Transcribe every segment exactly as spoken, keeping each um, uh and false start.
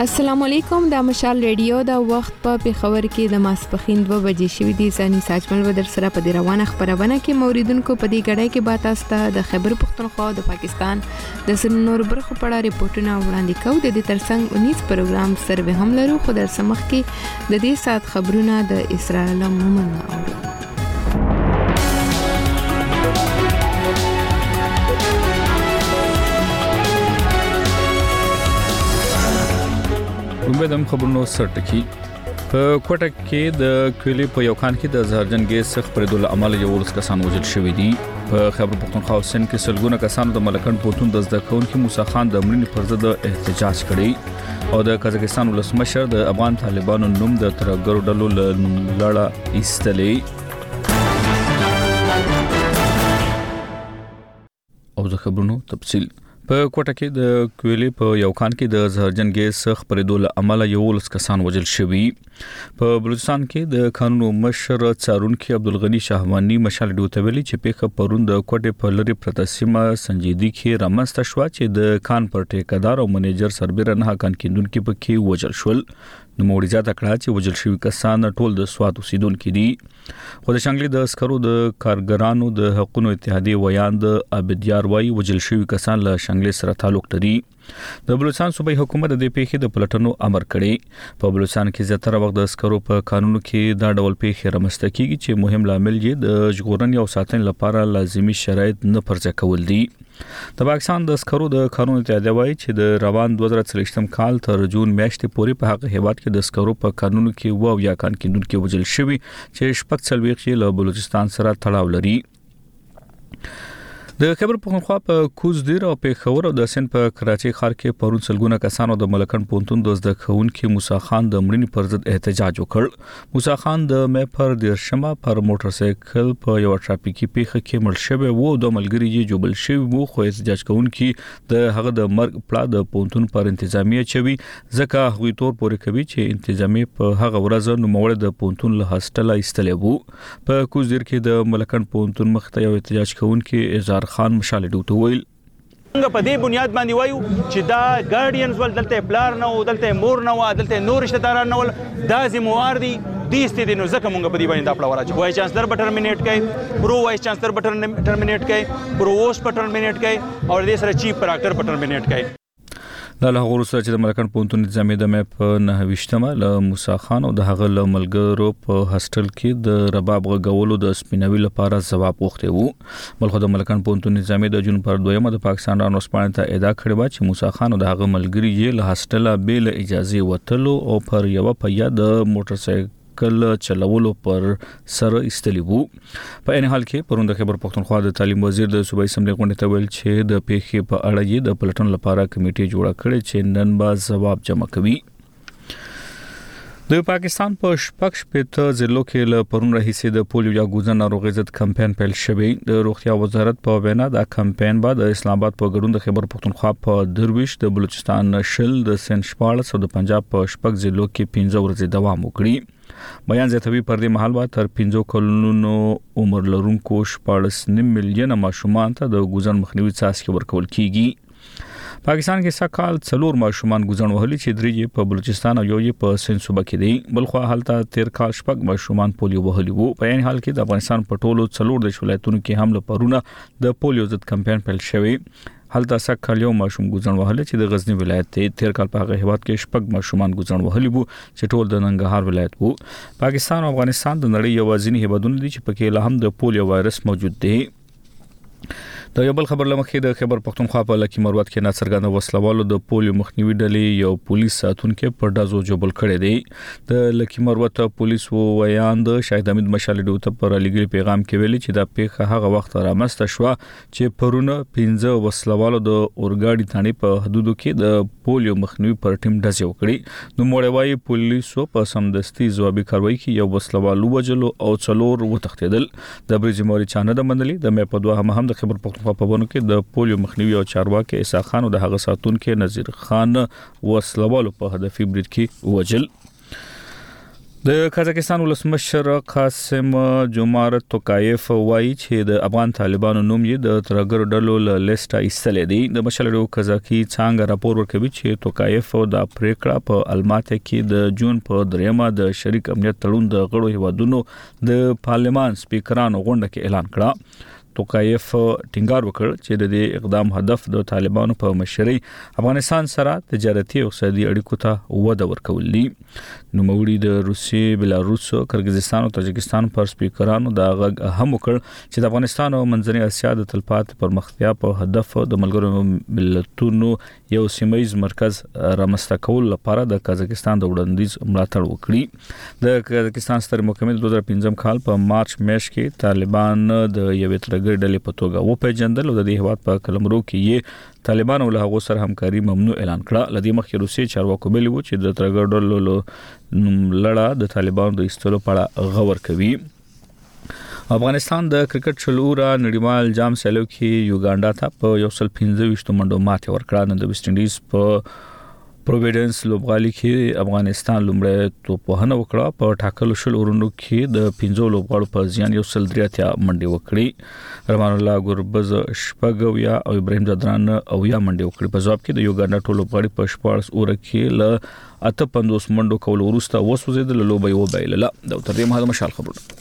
السلام علیکم د مشال ریډیو د وخت په پیښور کې د ماسپخین دوه بجې شوې دي. ځاني ساجمل بدر سره په دې روانه خبرونه کې موریدونکو په دې غړې کې بات استه د خیبر پختونخوا او د پاکستان د سنور برخو په اړه ریپورتونه وړاندې کوي. د دې ترڅنګ اونیس پروګرام سروې هم لرو، خو در سمخ کې د دې سات خبرونه د اسرائیل مومن اورو. ومبدم خبرونو سرټکی په کوټه کې د کولی په یو کان کې د زهرجن ګیس څخه پردول عمل یو ولس کسان وژل شوی دي. په خیبر پختونخوا سن کې سلګونه کسانو د ملکن پورتون د زده کوونکو موسی خان د مړینې پر ضد احتجاج کړی او د قزاقستان ولسمشر د افغان طالبانو نوم د ترګرو ډلو له لړه ایستلې. او د خبرونو تفصیل په کوټه کې د کویلې په یو کان کې د زهرجن ګیس څخه پردول عمل یو ولس کسان وژل شوی. په بلوچستان کې د قانونو مشر څارونکو عبدالغنی شاهوانی مشال ډوتویلی چې په پروند د کوټه په لری پرتسمه سنجیدي کې رامسته شو چې د کان پر ټیکدار او منیجر سربېره نه کان کیندونکو په کې وژل شول. نو موړي ځا تکړه چې وژل شوی کسان ټول د سواد اوسیدونکو دي. خو د شانګلي د اسکرو د کارګرانو د حقوقو اتحادیه ویان د ابدیار وای وژل شوی کسان له شانګلي سره تعلق لري. د بلوچستان صوبایي حکومت د پیښې د پلټنو امر کړی. په بلوچستان کې زیاتره وخت د اسکرو په قانونو کې دا ډول پیښې رامنځته کیږي چې مهم لامل یې د ژغورنې او ساتنې لپاره لازمي شرایط نه پرځ کول دي. د پاکستان د اسکرو د قانون اتحادیه وایي چې د روان دوه زره څلوېښتم کال تر جون میاشتې پورې په هغه هیواد کې د اسکرو په قانونو کې وو یا کان کیندونکو وژل شوی چې شپږ څلوېښت یې له بلوچستان سره تړاو لري. د خیبر پختونخوا په کوزدیر او پیښور او د سند په کراچي ښار کې پرون سلګونه کسانو د ملکن پونتون د زده کوونکو موسی خان د مړینې پر ضد احتجاج وکړ. موسی خان د مې پر د شمه پر موټر سایکل په یو ټرافیکي پیښه کې مړ شوی وو. د ملګری یې جوبل شوی وو، خو احتجاج کوونکو د هغه د مرګ پلا د پونتون پر انتظامیه چوي ځکه هغوی تور پورې کوي چې انتظامیه په هغه ورځ نو موړ د پونتون له هاستل ایستلې وو. په کوزدیر کې د ملکن پونتون مخته یو احتجاج کوونکو اظهار خان مشال ډوټو ویل څنګه په دې بنیاد باندې وایو چې دا ګارډینز ول دلته پلار نه او دلته مور نه او دلته نور رشتہ داران نه ول دا ذمہوار دي دې ستې دي. نو ځکه مونږ په دې باندې دا پړه وراچو وایي چانسلر به ټرمینیټ کړي، پرو وایس چانسلر به ټرمینیټ کړي، پروووسټ په ټرمینیټ کړي او دې سره چیف پراکټر په ټرمینیټ کړي. د له غوړو سره چې د ملکن پونتون نظامي د مې په نه وشتمه له موسی خان او د هغه له ملګرو په هاستل کې د رباب غوولو د سپینوي لپاره جواب وغوښته وو. بلخو د ملکن پونتون نظامي د جون پر دویمه د پاکستان رانو سپانه ته ادا کړی و چې موسی خان او د هغه ملګری یې له هاستل بیل اجازه وټلو او پر یو په یاد موټر سایکل کل چلولو پر سر استلی وو. په ان حال کې پروند خبر پختونخوا د تعلیم وزیر د صوبایي اسمبلی غونډې ته ویل چې د پیښې په اړه یې د پلټن لپاره کمیټه جوړه کړې چې نن به جواب جمع کوي. د پاکستان په شپږ شپږ ضلعو کې له پرون راهیسې د پولیو یا ګوزن ناروغي ضد کمپاین پیل شوی. د روغتیا وزارت په وینا دا کمپاین بعد د اسلام آباد په ګډون د خیبر پختونخوا په درویش د بلوچستان شل د سند شپاړس او د پنجاب په شپږ ضلعو کې پنځه ورځې دوام وکړي. بیان زیاتوي پر دې مهال با تر پنځه کلونو عمر لرونکو شپاړس نیم میلیونه ماشومان ته د ګوزن مخنیوي څاڅکي ورکول کیږي. پاکستان کې سکهال څلور ماشومان ګوزن وهلي چې درې په بلوچستان او یو په سند صوبه کې دي. بلخو حالت تیر کال شپږ ماشومان پولیو وهلي وو. په یان حال کې د افغانستان په ټولو څلور د ولایتونو کې هم له پرونه د پولیو ضد کمپاین پیل شوی. حالت سکهال یو ماشوم ګوزن وهلي چې د غزنی ولایت ته تیر کال په هغه هیواد کې شپږ ماشومان ګوزن وهلي وو چې ټول د ننګرهار ولایت وو. پاکستان او افغانستان د نړۍ یوازینی هیوادونه دي چې پکې له هم د پولیو وایرس موجود دی. د یو بل خبر لمخې د خیبر پختونخوا په لکی مروت کې ناڅرګند وسلوالو د پولیو مخنیوي ډلې یو پولیس ساتونکو پر دازو جوبل کړی دی. د لکی مروت پولیس ویان د شاهد حمید مشال ډوته پر لګل پیغام کې ویلي چې دا پیښه هغه وخت رامسته شو چې پرونه پنځه وسلوالو د اورګاډي ثانې په حدودو کې د پولیو مخنیوي پر ټیم ډزې وکړي. نو موړوي پولیسو په سمدستي ځوابي کاروایی کې یو وسلوال وجلو او څلور وتښتیدل. د بریج موري چانه د منلي د مې په دوه هم د خبر پختونخوا په بونو کې د پولیو مخنیوي او چارواکي عیسی خان او د هغه ساتونکو نذیر خان وسلوالو په هدفي برید کې وجل. د قزاقستان ولسمشر قاسم جومارت توکایف وایي چې د افغان طالبانو نوم یې د ترګر ډلو له لیسټه ایستلې دی. د مشرلو قزاقي څنګه راپور ورکوي چې توکایف د پریکړه په الماته کې د جون په دریمه د شریک امنیت تړون د غړو هیوادونو د پارلمان سپیکرانو غونډه کې اعلان کړ. توکایف ټینګار وکړ چې د دې اقدام هدف د طالبانو په مشرۍ افغانستان سره تجارتي او اقتصادي اړیکو ته وده ورکول دي. نو موړي د روسیې، بلاروس، کرغیزستان او تاجکستان پر سپیکرانو دا غږ هم وکړ چې د افغانستان او منځنۍ اسیا د تلپاتې پرمختیا په هدف د ملګرو ملتونو یو سیمایي مرکز رامنځته کول لپاره د قزاقستان د وړاندیز ملاتړ وکړي. د قزاقستان ستر محکمې د دوه هزار پنځم کال په مارچ میاشت کې طالبان د یوې ترګر ډلې په توګه وپیژندل او د دې هیواد په قلمرو کې یې طالبان او له هغو سره همکاري ممنوع اعلان کړه. لدې مخکې روسي چارواکو ویلي وو چې د ترګر ډلو لړه د طالبانو د ایستلو په اړه غور کوي. افغانستان د کرکټ شلورا نړیوال جام سیالو کې یوګانډا ته په یو سل پنځه ویشت منډو ماتې ورکړه. نن د ویسټ انډیز په پروویډنس لوبغالي کې افغانستان لومړی توپوهنه وکړه. په ټاکلو شل اورونو کې د پنځو لوبغاړو په زیان یو سل درې اتیا منډې وکړي. رحمان الله ګوربز شپږ یا او ابراهیم ځدران او یا منډې وکړي. په ځواب کې د یوګانډا ټول لوبغاړي په شپاړس اوره کې له اته پنځوس منډو کول وروسته وسوځیدل. لوبه یو بایلله. د تر دې مهاله مشال خبرونه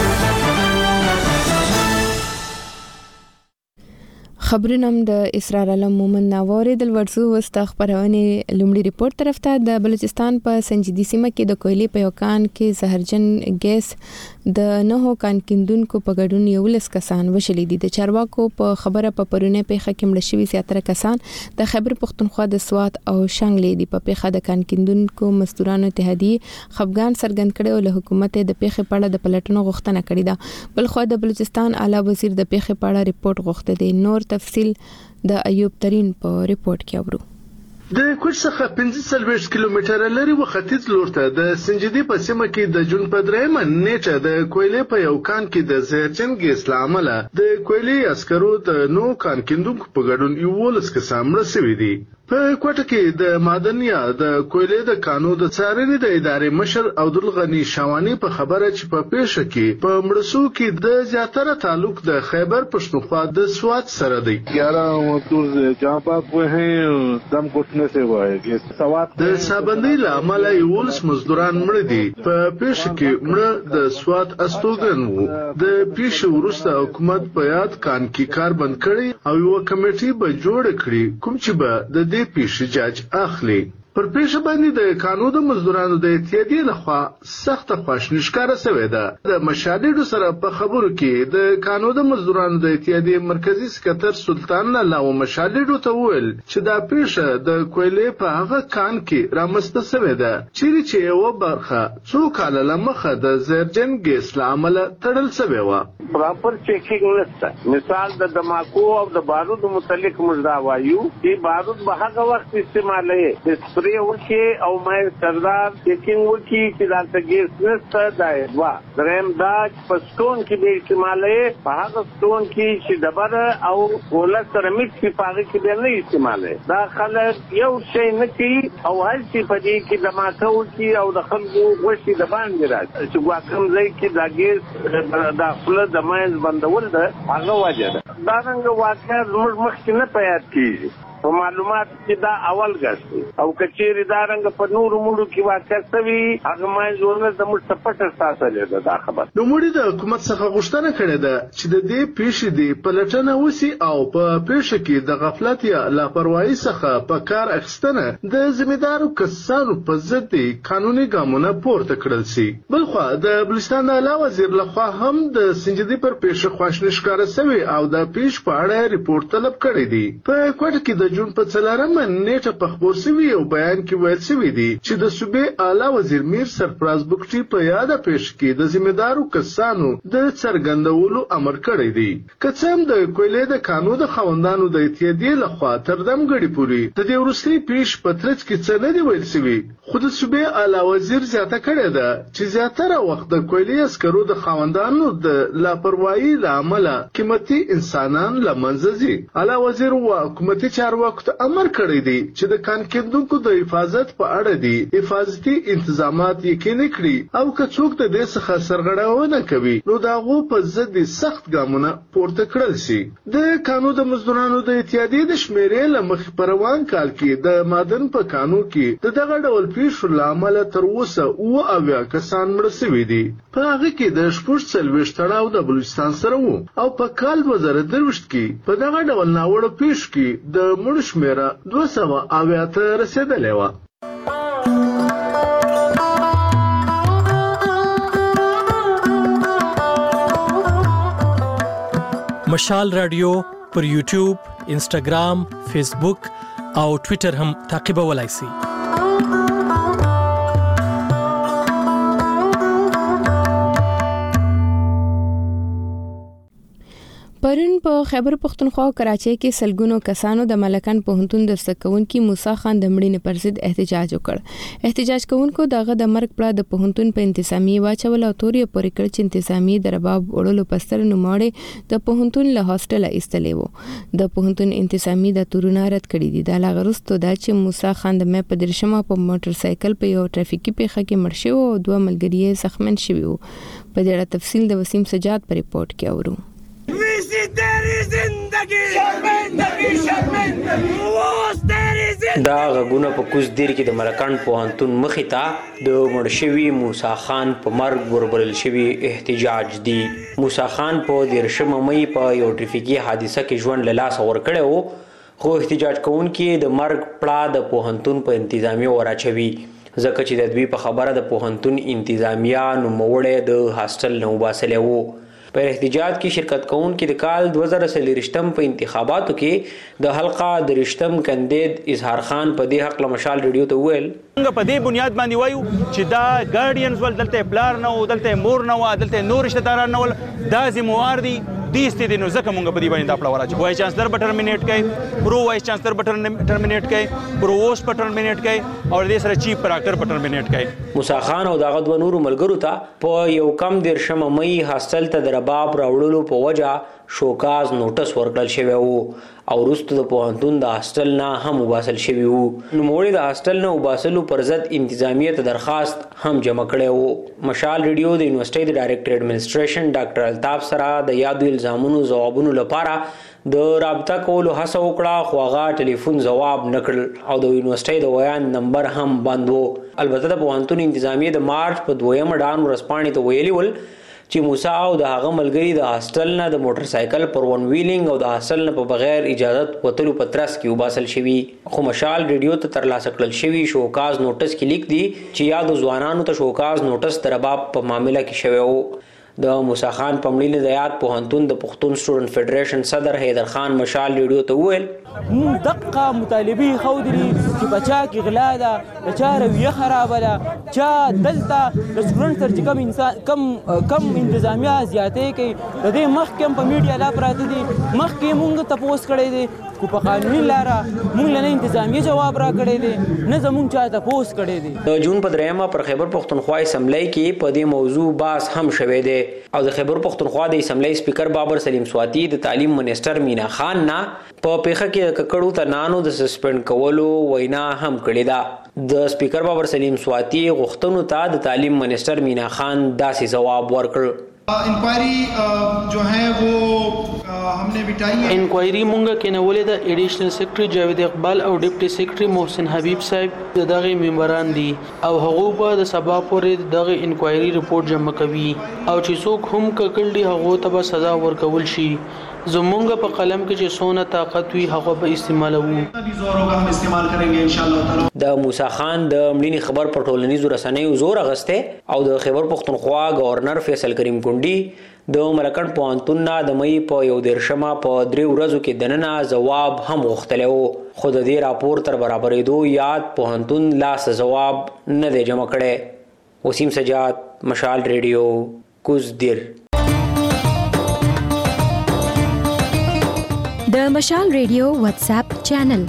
خبرونه د اسرار علم مومن ناووري د ورسو وست خبرونه لومړی ریپورت طرف ته د بلوچستان په سنجیدي سیمه کې د کويلي په یو کان کې زهرجن ګیس د نهو کان کیندونکو په ګډون یو لس کسان وشلې دي. د چارواکو په خبره په پرونه پیخه کې مړ شوي سیاتره کسان د خیبر پختونخوا د سوات او شانګلې دي. په پیخه د کان کیندونکو مزدورانو اتحادیه خفګان څرګند کړي او له حکومت د پیخه په اړه د پلټنو غوښتنه کړې ده. بل خو د بلوچستان اعلی وزیر د پیخه په اړه ریپورت غوښته دي. نور تفصیل د ایوب ترين په ریپورت کې اورو. د کوټ څخه پنځه سلويش کیلومتره لري وختیځ لور ته د سنجدي په سیمه کې د جون په درېمه نیټه د کویلې په یو کان کې د زهرجن ګیس لامل د کویلې عسکرو د نو کان کیندونکو په ګډون یو لس کسان مړه شوي دي. په کوټه کې د معدنیا د کویلې د کانو د څارنې د ادارې مشر عبدالغنی شاوانی په خبره چې په پیښه کې په مړسو کې د زیاتره تعلق د خیبر پښتونخوا د سوات سره دی. ग्यारह मजदूर जहाँ पाक हुए हैं दम घुटने से हुआ है कि सवात د سابندۍ له امله یولس مزدوران مړه دي. په پیښه کې مړه د سوات استوګن وو. د پیښې وروسته حکومت په یاد کان کې کار بند کړی او یو کمیټي به جوړ کړي کوم چې به د دې پیښې جاج اخلي. پر پیښه باندې د قانون د مزدورانو د اتحادیې لخوا سخت خواشنی ښکاره شوې ده. د مشاهدو سره په خبرو کې د قانون د مزدورانو د اتحادیې مرکزی سکرټر سلطان الله مشاهدو ته وویل چې دا پیښه د کویلې په هغه کان کې رامنځته شوې ده چې یو برخه څو کال لمخه د زهرجن ګیس لامل تړل شوې و. پراپر چیکینګ نشته. مثال د دماکو او د بارود متعلق مجدا وایو چې بارود به هغه وخت استعمالوي پرې وکي او مې سردار چیکینګ وکي چې دا تګیس نشته دی. وا دریم دا پښتون کې به استعمالوي په هغه پښتون کې چې دبر او ګوله سره مکس په هغه کې به نه استعمالوي. دا خلک یو شی نه کوي او هر څه په دې کې دماکو وکي او د خلکو وشي د باندې راځي چې واکم ځای کې دا ګیس د خپل د مایز بندول ده هغه وجه ده. دا څنګه واقع زموږ مخکې نه پیدا کیږي. په معلومات کې دا اول غشي او کچېری دا رنګ په نور موړو کې واقع شوی هغه مې زونه د موږ سپټر ساتلې ده. دا خبر نو موږ د حکومت څخه غوښتنه کړې ده چې د دې پیښې دی پلټنه وسی او په پیښه کې د غفلت یا لاپروايي څخه په کار اخیستنه د ذمہدارو کسانو په ضد قانوني ګامونه پورته کړل شي. بلخو د بلوچستان اعلی وزیر لخوا هم د سنجدي پر پیښه خواشنی ښکاره شوی او د پیښ په اړه ریپورت طلب کړی دی. په کوټه کې د جون په څلورمه نیټه په خبر شوی او بیان کې ویل شوی دی چې د صوبې اعلی وزیر میر سرفراز بکټي په یاده پیښ کې د ذمہدارو کسانو د څرګندولو امر کړی دی. کڅم د کویلې د قانون د خوندانو د اتحادیې لخوا تر دمګړي پوري د دې ورستي پیښ په ترڅ کې څه نه دی ویل شوی. خو د صوبې اعلی وزیر زیاته کړی ده چې زیاتره وخت د کویلې عسکرو د خوندانو د لاپروايي لامل قیمتي انسانان لمنځه ځي. اعلی وزیر او حکومتي چارواکي چارواکو ته امر کړی دی چې د کان کیندونکو د حفاظت په اړه دي حفاظتي انتظامات یقیني کړي او که څوک د دې څخه سرغړونه کوي نو د هغو په ضد سخت ګامونه پورته کړل شي. د کانو د مزدورانو د اتحادیې د شمیرې له مخې په روان کال کې د معدن په کانو کې د دغه ډول پیښو له امله تر اوسه اوه اویا کسان مړه شوي دي. په هغه کې د شپږ څلوېښت تړاو د بلوچستان سره و او په کال دوه زره درویشت کې په دغه ډول ناوړه پیښو کې د مړو شمیره دوه سوه اویا ته رسېدلې وه. مشال رادیو پر یوټیوب، انسټاګرام، فیسبوک او ټوئیټر هم تعقیبولای شئ. پرون په خیبر پختونخوا او کراچۍ کې سلګونو کسانو د ملکان پوهنتون د سکونکو موسی خان د مړینې پر ضد احتجاج وکړ. احتجاج کوونکو دغه د مرګ پړه د پوهنتون په انتظامیه واچول او توري پورې کړ چې انتظامیه د رباب وړلو پستر نوموړي د پوهنتون له هاستله ایستلې وو. د پوهنتون انتظامیه د تورونه رد کړی دي. د لاغرستو دا چې موسی خان د مې په درشمه په موټر سایکل په یو ټرافیکي پیښه کې مړ شو او دوه ملګری یې زخمن شوي وو. په دې اړه تفصیل د وسیم سجاد په ریپورت کې اورو. دا غږونه په کوز دیر کې د ملکان پوهنتون مخې ته د مړ شوي موسی خان په مرګ وربلل شوي احتجاج دی. موسی خان په دیرشمه مې په یو ټرافیکي حادثه کې ژوند له لاسه ورکړی و، خو احتجاج کوونکي د مرګ پړه د پوهنتون په انتظامیه وراچوي ځکه چې د دوی په خبره د پوهنتون انتظامیه نوموړی د هاسټل نه وباسلی و. په احتجاج کې شرکت کوونکي د کال دوه زره څلوېښتم په انتخاباتو کې د حلقه درشتم کاندید اظهار خان په دې حق له مشال ریډیو ته وویل څنګه په دې بنیاد باندې وایو چې دا ګارډینز ول دلته پلار نه و، دلته مور نه و، دلته نور رشتہ داران نه ول، دا ذمہوار دي دې ستې دي نو ځکه مونږ په دې باندې دا پړه وراچو. وایس چانسلر به ټرمینیټ کړي، پرو وایس چانسلر به ټرمینیټ کړي، پروووسټ به ټرمینیټ کړي او دې سره چیف پراکټر به ټرمینیټ کړي. موسی خان او دغه دوه نورو ملګرو ته په یو کم دیرشمه مې هاسټل ته د رباب راوړلو په وجه شوکاز نوټس ورکړل شوی وو او وروسته د پوهنتون د هاسټل نه هم وباسل شوی وو. نوموړي د هاسټل نه وباسلو پر ضد انتظامیه ته درخواست هم جمع کړی وو. مشال ریډیو د یونیورسيټي د ډایریکټر ایډمنسټریشن ډاکټر الطاف سره د یادو الزامونو ځوابونو لپاره د رابطه کولو هڅه وکړه خو هغه ټلیفون ځواب نه کړل او د یونیورسيټي د ویان نمبر هم بند وو. البته د پوهنتون انتظامیه د مارچ په دویمه ډان ورځپاڼې ته ویلي ول چې موسی او د هغه ملګري د هاسټل نه د موټر سایکل پر ون ویلینګ او د هاسټل نه په بغیر اجازت وتلو په ترڅ کې وباسل شوي. خو مشال ریډیو ته ترلاسه کړل شوي شوکاز نوټس کې لیک دی چې یادو ځوانانو ته شوکاز نوټس د رباب په معامله کې شوی وو. د موسی خان په مړینې د یاد پوهنتون د پښتون سټوډنټ فدریشن صدر حیدر خان مشال ریډیو ته وویل مونږ دقه مطالبې ښودلي چې په چا کې غلا ده، د چا رویه خرابه ده، چا دلته د سټوډنټ سره چې کم انسان کم کم انتظامیه زیاتې کوي د دې مخکې هم په میډیا لا پراته دي. مخکې مونږ تپوس کړی دی خو په قانوني لاره مونږ له نه انتظامیه جواب را کړی دی نه زمونږ چا تپوس کړی دی. د جون په دریمه پر خیبر پختونخوا اسمبلی کې په دې موضوع بحث هم شوی دی او د خیبر پختونخوا د اسمبلی سپیکر بابر سلیم سواتی د تعلیم منیسټر مینا خان نه په پیښه کې د ککړو تنانو د سسپند کولو وینا هم کړې ده. د سپیکر بابر سلیم سواتی غوښتنو ته د تعلیم منیسټر مینا خان داسې جواب ورکړ انکوائری جو ہے وہ ہم نے بٹائی ہے. انکوائری مونږه کینولې د ایډیشنل سیکریټری جاوید اقبال او ډیپټي سیکریټری محسن حبیب صاحب دغه ممبران دي او هغه په د سبا پورې دغه انکوائری رپورت جمع کوي او چې څوک هم ککړ دي هغه ته به سزا ورکول شي. زمونږ په قلم کې چې سونه طاقت وي هغه به استعمالوو. د موسی خان د مړینې خبر په ټولنیزو رسنیو زور اغسته او د خیبر پختونخوا گورنر فیصل کریم کونډي د ملکان پوهنتون نه د مې په یو دیرشمه په درې ورځو کې دننه جواب هم غوښتلی وو خو د دې راپور تر برابرېدو یاد پوهنتون لاس جواب نه دی جمع کړی. وسیم سجاد، مشال ریډیو، کوزدیر. د مشال ریډیو واتس اپ چینل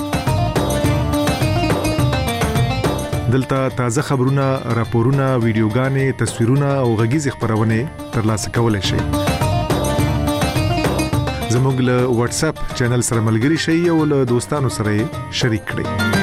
دلته تازه خبرونه، راپورونه، ویډیوګانې، تصویرونه او غږیز خبرونه ترلاسه کولای شئ. زموږ له واتس اپ چینل سره ملګري شئ او له دوستانو سره شریک کړئ.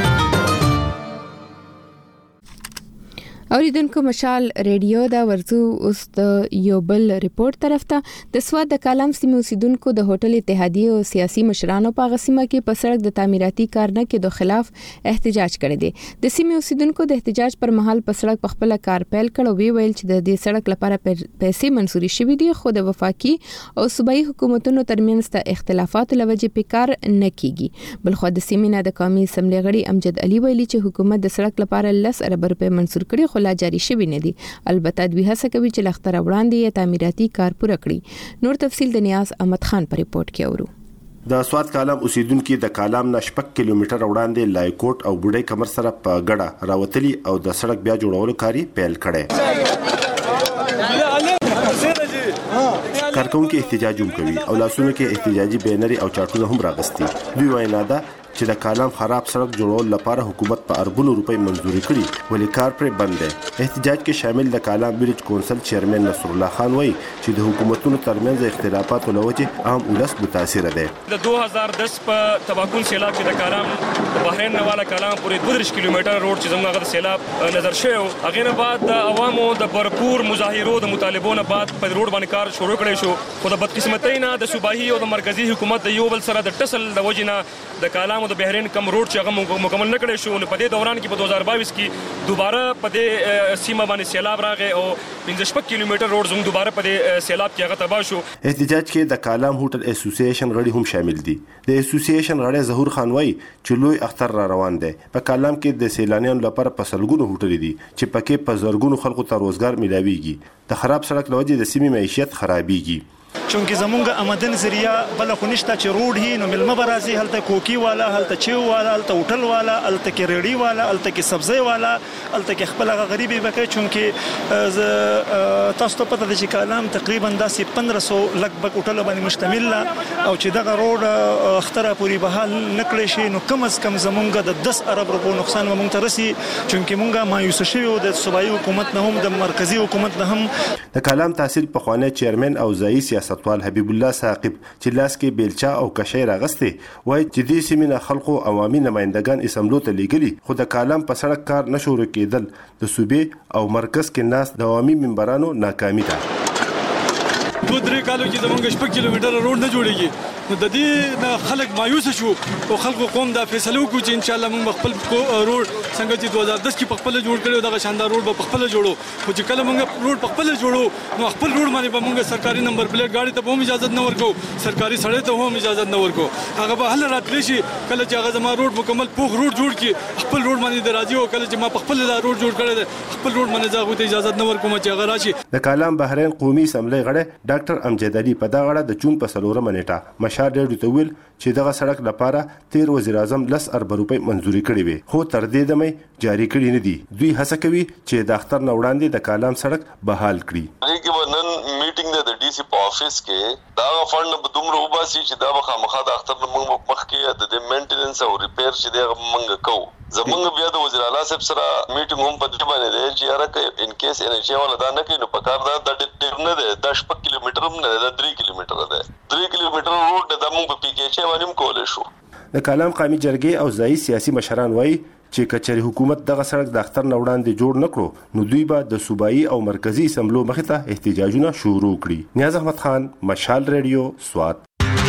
اوریدونکو مشال ریډیو دا ورزو اوس د یو بل ریپورت طرف ته د سواد د کالام سیمې اوسیدونکو د هوټل اتحادیه او سیاسي مشرانو په غسیمه کې په سړک د تعمیراتي کار نه کې د خلاف احتجاج کړی دی. د سیمې اوسیدونکو د احتجاج پر مهال په سړک په خپل کار پیل کړو وی ویل چې د دې سړک لپاره پیسې منزوري شوې دي خو د وفاقي او صوبایي حکومتونو ترمنځ د اختلافاتو لوجې په کار نه کیږي. بلخو د سیمې نه د قومي اسمبلی غړي امجد علي ویلي چې حکومت د سړک لپاره لس ارب روپے منزور کړي لا جاری شوی نه دي. البته دوی هڅه کوي چې لختر وړاندې تعمیراتي کار پوره کړي. نور تفصیل د نیاز احمد خان په ریپورت کې اورو. د سواد کالام اوسیدونکو د کالام نه شپږ کیلومتر وړاندې لایکوټ او بډای کمر سره په غړه راوتلی او د سړک بیا جوړولو کاری پیل کړي. کارکونکو احتجاج هم کوي او لاسونو کې احتجاجي بینري او چارټونه هم راغستي. دوی وینا ده چې د کالام خراب سړک جوړول لپاره حکومت په اربونو روپۍ منزوري کړي ولې کار پر بند دی. احتجاج کې شامل د کالام ویلج کونسل چیرمن نصر الله خان وایي چې د حکومتونو ترمنځ اختلافات لوجه عام ولس متاثر دي. د دوه هزار دس په تباکون سیلاب کې د کالام د بحرین نه والا کالام پورې دوه کیلومتر روډ چې زموږ د سیلاب نظر شوی هغه نه بعد د عوامو د برپور مظاهرو د مطالبو نه بعد په روډ باندې کار شروع کړی شو. خو د بدقسمتۍ نه د صوبایي او د مرکزی حکومت د یو بل سره د ټسل د وجې نه د کالام د بحرین کم روډ چې هغه مکمل نه کړی شو. نو په دې دوران کې په دوه هزار باییس کې دوباره په دې سیمه باندې سیلاب راغی او پنځه شپږ کیلومتر روډ زموږ دوباره په دې سیلاب کې هغه تباه شو. احتجاج کې د کالام هوټل اسوسییشن غړي هم شامل دي. د اسوسییشن غړي ظهور خان وایي چې لوی اختر را روان دی. په کالام کې د سیلانیانو لپاره په سلګونو هوټل دي چې پکې په زرګونو خلکو ته روزګار ملاويږي. د خراب سړک لوجه د سیمې معیشت خرابيږي. چونکه زمونږ آمدن ذریعہ بل خو نشته چې روډ هی نو ملمه برازي هلته کوکی والا هلته چیو والا هلته هوټل والا هلته کې ریډي والا هلته کې سبزی والا هلته کې خپل غریبي وکړي. چونکه تاسو ته پته ده چې کالام تقریبا داسې پندرہ سو لګبګ هوټل باندې مشتمل او چې دغه روډ اختره پوری بحال نکړي شي نو کم از کم زمونږ د دس ارب روپو نقصان مونږ ته رسی. چونکه مونږه مایوس شوی د صوبایي حکومت نه هم د مرکزی حکومت نه هم. د کالام تحصیل په خوانه چیرمن او ځایي سیاستوال حبیب الله ثاقب چې لاس کې بیلچا او کشي راغسته وایي چې دې سیمه خلکو عوامي نمائندگان اسمبلو ته لیږلي خو د کالام په سړک کار نشو کېدل د صوبې او مرکز کې ناس د عوامي منبرانو ناکامي ده. دوه درې کالو کې زمونږ شپږ کیلومتر روډ نه جوړیږي. نو د دې نه خلک مایوس شو او خلکو قوم دا فیصله وکړو چې ان شاء الله موږ خپل روډ څنګه چې دوه هزار دس کې په خپل جوړ کړو دغه شاندار روډ په خپل جوړو. خو چې کله موږ روډ په خپل جوړو نو خپل روډ باندې به موږ سرکاري نمبر پلیټ گاډي ته هم اجازه نه ورکو سرکاري سړی ته هم اجازه نه ورکو. هغه به هله راتلی شي کله چې هغه زما روډ مکمل پوخ روډ جوړ کړي خپل روډ باندې درازي او کله چې ما په خپل روډ جوړ کړی خپل روډ باندې ځاغو ته اجازه نه ورکوم چې هغه راشي. د کالام بحرین قومي اسمبلی غړي ډاکټر امجد علي په دا غړه د جون په څلورمه نیټه مشال ریډیو ته ویل چې دغه سړک لپاره تیر وزیر اعظم لس ارب روپۍ منزوري کړې وي خو تر دې دمه جاری کړي نه دي. دوی هڅه کوي چې د اختر نه وړاندې د کالام سړک بحال کړي. لیکن نن میټینګ د ډي سي په افیس کې دا فند په دومره وباسي چې دا مخامخ د اختر نه موږ مخ کې د مینټیننس او ریپیر چې دا موږ کوو. زمونږ بیا د وزیر اعلی صاحب سره میټینګ هم په دې باندې دی چې یاره کې ان کیس ان ایچ ولا دا نه کوي نو په کار دا د ډېر نه دی د شپږ کیلومتر هم نه دی درې کیلومتر دی درې کیلومتر روډ د موږ په پی کې چې باندې کولای شو. د کالام قومي جرګې او ځایي سیاسي مشران وایي چې کچري حکومت دغه سړک د اختر نه وړاندې جوړ نکړو نو دوی به د صوبایي او مرکزی اسمبلو مخې ته احتجاجونه شروع کړي. نیاز احمد خان مشال ریډیو سوات.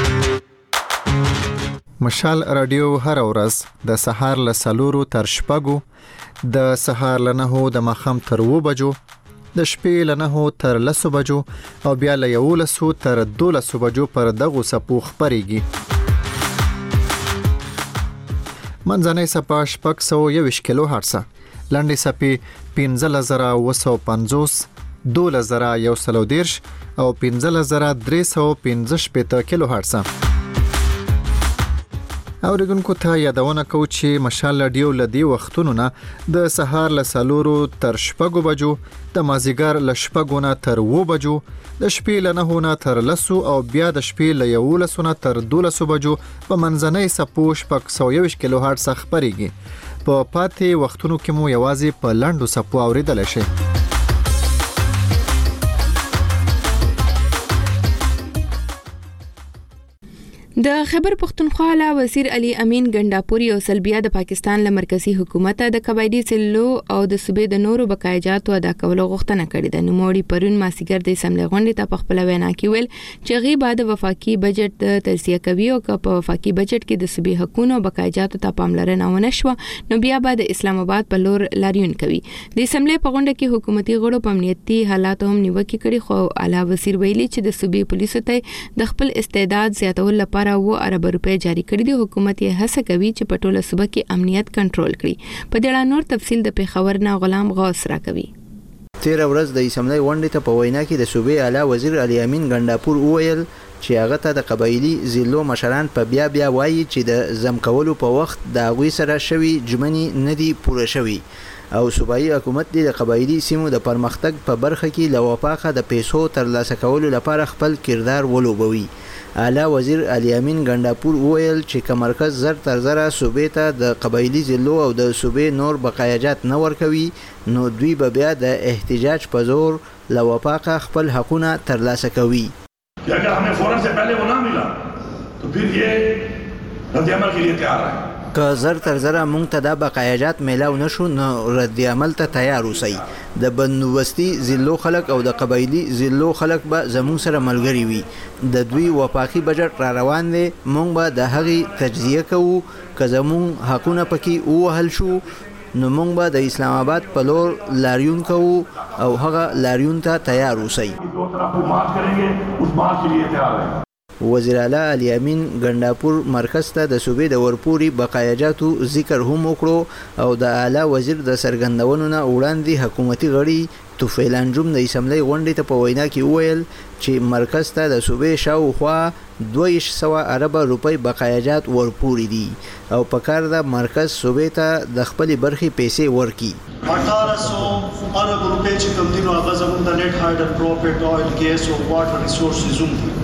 مشال رادیو هر ورځ د سهار له سلورو تر شپږو د سهار له نهو د ماښام تر اوو بجو د شپې له نهو تر لسو بجو او بیا له یولسو تر دولسو بجو پر دغو څپو خپرېږي. منځنۍ څپه شپږ سوه یوویشت کیلو هرټزه، لنډې څپې پنځلس زره اوه سوه پنځوس، دولس زره یو سل او دېرش او پنځلس زره درې سوه پنځه شپېته کیلو هرټزه. اوریدونکو ته یادونه کوو چې مشال رادیو له دې وختونو نه د سهار له څلورو تر شپږو بجو، د مازدیګر له شپږو نه تر اوو بجو، د شپې له نهو نه تر لسو او بیا د شپې له یولسو نه تر دولسو بجو په منځنۍ څپو شپږ سوه یوویشت کیلو هرټز خپرېږي. په پاتې وختونو کې مو یوازې په لنډو څپو اوریدلی شئ. د خیبر پختونخوا اعلی وزیر علي امین ګنډاپوري او سلبیا د پاکستان له مرکزی حکومت د قبایلی سلو او د صوبې د نورو بقایجاتو ادا کولو غوښتنه کړې ده. نو موړي پرون ماسیګر د اسمبلی غونډې ته په خپل وینا کې ویل چې غي بعد وفاقي بجټ د تجزیه کوي او په وفاقي بجټ کې د صوبې حقوقو او بقایجاتو ته پاملرنه ونه شو نو بیا بعد اسلام آباد په لور لاریون کوي. د اسمبلی په غونډه کې حکومتي غړو په امنیتي حالات هم نیوکه کړې خو اعلی وزیر ویلي چې د صوبې پولیسو ته د خپل استعداد زیاتول لپاره و ارب روپے جاری کړي دي. حکومت یې هڅه کوي چې په ټوله صوبه کې امنیت کنټرول کړي. په دې اړه نور تفصیل د پیښور نه غلام غوث راکوي. تیر ورځ د اسمبلی غونډې ته په وینا کې د صوبې اعلی وزیر علي امین ګنډاپور وویل چې هغه ته د قبایلی ضلعو مشران په بیا بیا وایي چې د زم کولو په وخت د هغوی سره شوي ژمنې نه دي پوره شوي او صوبایي حکومت د قبایلی سیمو د پرمختګ په برخه کې له وفاقه د پیسو ترلاسه کولو لپاره خپل کردار ولوبوي. اعلی وزیر علي امین ګنډاپور وویل چې که مرکز زر تر زره صوبې ته د قبایلی ضلعو او د صوبې نور بقایجات نه ورکوي نو دوی به بیا د احتجاج په زور له وفاقه خپل حقونه ترلاسه کوي. اگر हमें फौरन से पहले वो ना मिला तो फिर ये रद्द अमल के लिए तैयार है. که زر تر زره مونږ ته دا بقایجات میلاو نشو نو رد عمل ته تیار اوسئ. د بندوبستي ضلعو خلک او د قبایلی ضلعو خلک به زموږ سره ملګري وي. د دوی وفاقي بجټ را روان دی، مونږ به د هغې تجزیه کوو. که زموږ حقونه پکې ووهل شو نو مونږ به د اسلام آباد په لور لاریون کوو او هغه لاریون ته تیار اوسئ. وزیر اعلی علي امین ګنډاپور مرکز ته د صوبې د ورپوري بقایجاتو ذکر هم وکړو او د اعلی وزیر د سرګندونو نه وړاندې حکومتي غړي توفیل انجم د اسمبلی غونډې ته په وینا کې وویل چې مرکز ته د صوبې شاوخوا دوه سوه ارب روپۍ بقایجات ورپوري دي او په کار د مرکز صوبې ته د خپلې برخې پیسې ورکړي. اٹھارہ سو ارب روپۍ چې کوم دي نو هغه زموږ د نیټ هایډر پروفیټ اویل ګیس او واټر ریسورسز هم دي.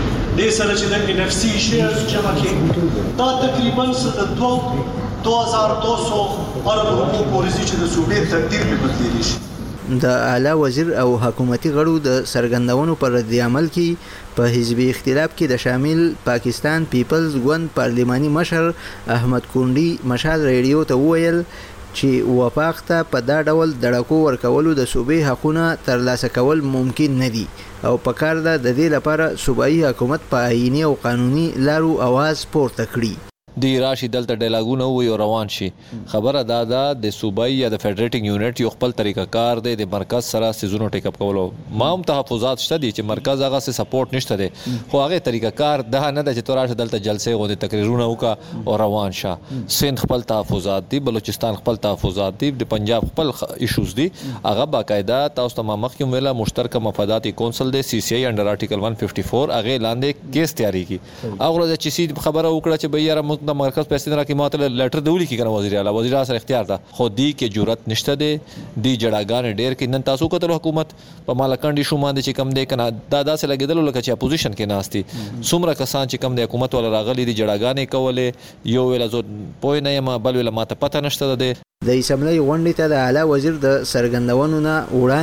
دې سره چې د ان اف سی شیرز جمع کړي دا تقریبا د دوه هزار دوه سوه ارب روپۍ پورې چې د صوبې تقدیر په بدلیږي شي. د اعلی وزیر او حکومتي غړو د سرګندونو پر رد عمل کې په حزبي اختلاف کې د شامل پاکستان پیپلز ګوند پارلماني مشر احمد کونډي مشال ریډیو ته وویل چې وفاق ته په دا ډول دړکو ورکولو د صوبې حقونه ترلاسه کول ممکن نه دي او په کار ده د دې لپاره صوبایي حکومت په آئینی او قانوني لارو आवाज پورته کړي. دی راشي دلته ډایلاګونه وي او روان شي. خبره دا ده د صوبایي یا د فدریټینګ یونټ یو خپل طریقه کار دی د مرکز سره سيزونو ټیک اپ کولو. ما هم تحفظات شته دي چې مرکز هغه سره سپورټ نشته دي خو هغه طریقه کار ده نه ده چې تراشه دلته جلسې غو د تقریرونه وکا او روان شه. سند خپل تحفظات دي، بلوچستان خپل تحفظات دي، د پنجاب خپل ایشوز دي. هغه باقاعده تاسو ته مخکې ویله مشترکه مفاداتي کونسل د سی سی آی انډر ارټیکل one fifty-four هغه لاندې کیس تیاری کی. هغه د چي خبره وکړه چې بیا د مرکز پیسې نه راکې ماته لټر دی ولیکي کنه وزیر اعلی وزیر سره اختیار ده خو دی کې جرأت نشته دی. دی جړاګان ډېر کې نن تاسو کتل حکومت په مالکانډي شو باندې چې کم دی کنه دا داسې لګیدل لکه چې اپوزیشن کې ناشتي څومره کسان چې کم دی حکومت ولا راغلي دي جړاګانې کولې یو ویل زو پوی نه یم بل ویل ماته پته نشته دی. د اسمبلی غونډې ته د اعلی وزیر د سرګندونو نه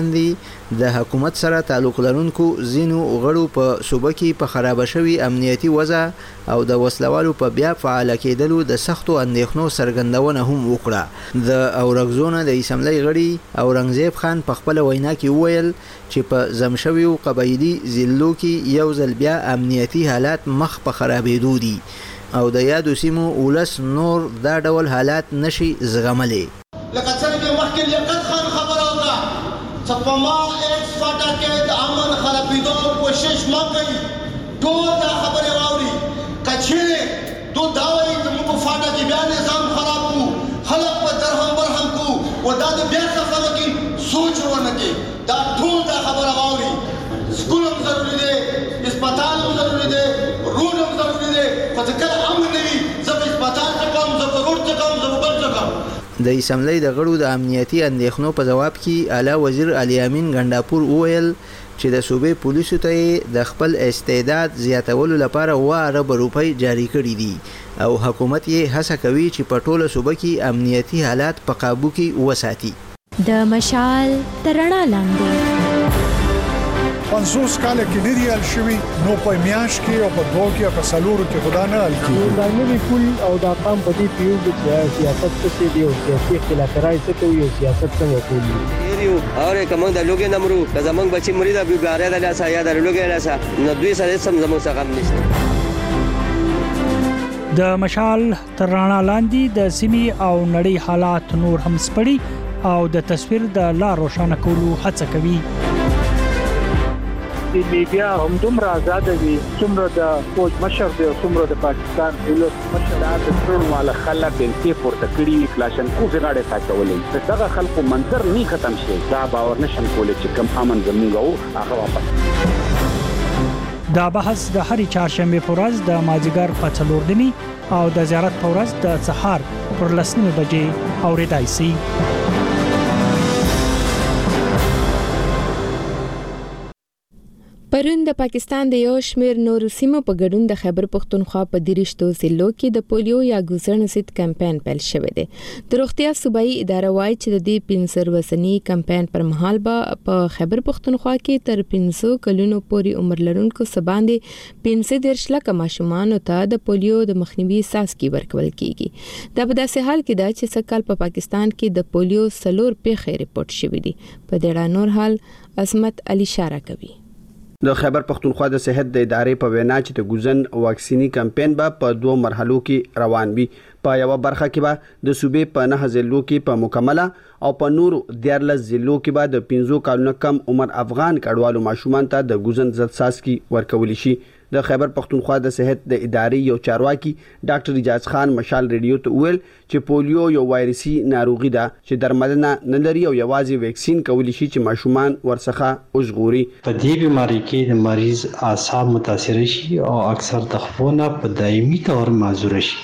وړاندې د حکومت سره تعلق لرونکو ځینو غړو په صوبه کې په خراب شوي امنیتي وضع او د وسلوالو په بیا فعال کېدلو د سختو اندېښنو سرګندونه هم وکړه. د اورګزونه د اسمبلی غړي اورنګزیب خان په خپل وینا کې وویل چې په زمشوي قبایلی ضلعو کې یو ځل بیا امنیتي حالات مخ په خرابېدو دي او د یادو سیمو ولس نور دا ډول حالات نشي زغملی. لکه څنګه مخکې لیاقت خان خبره وکړه چې په ما ایکس فاټا کې د امن خرابېدو کوشش مه کوي. ټول دا خبرې واوري که چیرې تو دا وایي چې موږ په فاټا کې بیا نظام خراب کړو خلک په درهم برهم کړو و دا د بیا خبره کې سوچ ونه کړي. دا ټول دا خبره واوري. سکول هم ضروري دی، اسپتال هم ضروري دی، روډ هم ضروري دی. خو چې کله امن نه وي زه به اسپتال ته کوم، زه به روډ ته کوم، زه به بل ته کوم. د اسمبلی د غړو د امنیتي اندېښنو په جواب کې اعلی وزیر علي امین ګنډاپور وویل چې د صوبې پولیسو ته د خپل استعداد زیاتولو لپاره اوه ارب روپۍ جاری کړي دي او حکومت یې هڅه کوي چې په ټوله صوبه کې امنیتي حالات په قابو کې وساتي. د مشال تر رڼا لاندې پنځوس کال کې نه دی شوی نو په میاش کې او په دوه کې په سلورو کې خدا نه ال کی دا نوی کول او دا قام په دې پیو چې سیاست څه دی او سیاسي اختلاف راځي څه کوي او سیاست څنګه کوي یو اور کوم د لوګي نمرو که زمنګ بچي مریدا بیګاره د لاسه یا د لوګي لاسه نو دوی سره سم زمو څخه غم نشته. د مشال تر رڼا لاندې د سیمې او نړۍ حالات نور هم سپړي او د تصویر د لا روښانه کولو هڅه کوي. د میډیا هم دومره آزاد دي څومره د فوج مشر دی څومره د پاکستان دولت مشر د ټول مال خلک بنتي پورته کړی کلاشن کو زغاړه ساتولې دغه خلکو منظر نه ختم شي دا باور نشم کولای چې کم امن زموږ او هغه واپس. دا بحث د هرې چهارشنبه په ورځ د مازیګر په څلور نیمې او د زیارت په ورځ د سهار پر لس نیمې بجې اورېدای شي. پرون د پاکستان د یو شمېر نورو سیمو په ګډون د خیبر پختونخوا په دیرشتو ضلعو کې د پولیو یا ګوزړن ضد کمپاین پیل شوی دی. د روغتیا صوبایي اداره وایي چې د دې پنځه ورځنی کمپاین پر مهال به په خیبر پختونخوا کې تر پنځه کلونو پورې عمر لرونکو سباندې پنځه دیرش لکه ماشومان ته د پولیو د مخنیوي څاڅکي ورکول کیږي. دا په داسې حال کې ده چې سکهال په پاکستان کې د پولیو څلور پیښې ریپورت شوې دي. په دې اړه نور حال عظمت علي اشاره کوي. د خیبر پختونخوا د صحت د ادارې په وینا چې د ګوزن واکسینی کمپاین به په دوه مرحلو کې روان وي. په یو برخه کې به د صوبې په نه ضلعو کې په مکمله او په نورو دیارلس ضلعو کې به د پنځه کالونو کم عمر افغان کډوالو ماشومان ته د ګوزن ضد څاڅکي ورکول شي. د خیبر پختونخوا د صحت د ادارې یو چارواکي ډاکټر اجاز خان مشال ریډیو ته ویل چې پولیو یو وایرسي ناروغي ده چې درملنه نه لري او یوازې ویکسین کولی شي چې ماشومان ورڅخه وژغوري. په دې بیماری کې د مریض اعصاب متاثر شي او اکثر د خپونه په دایمي تور معذور شي.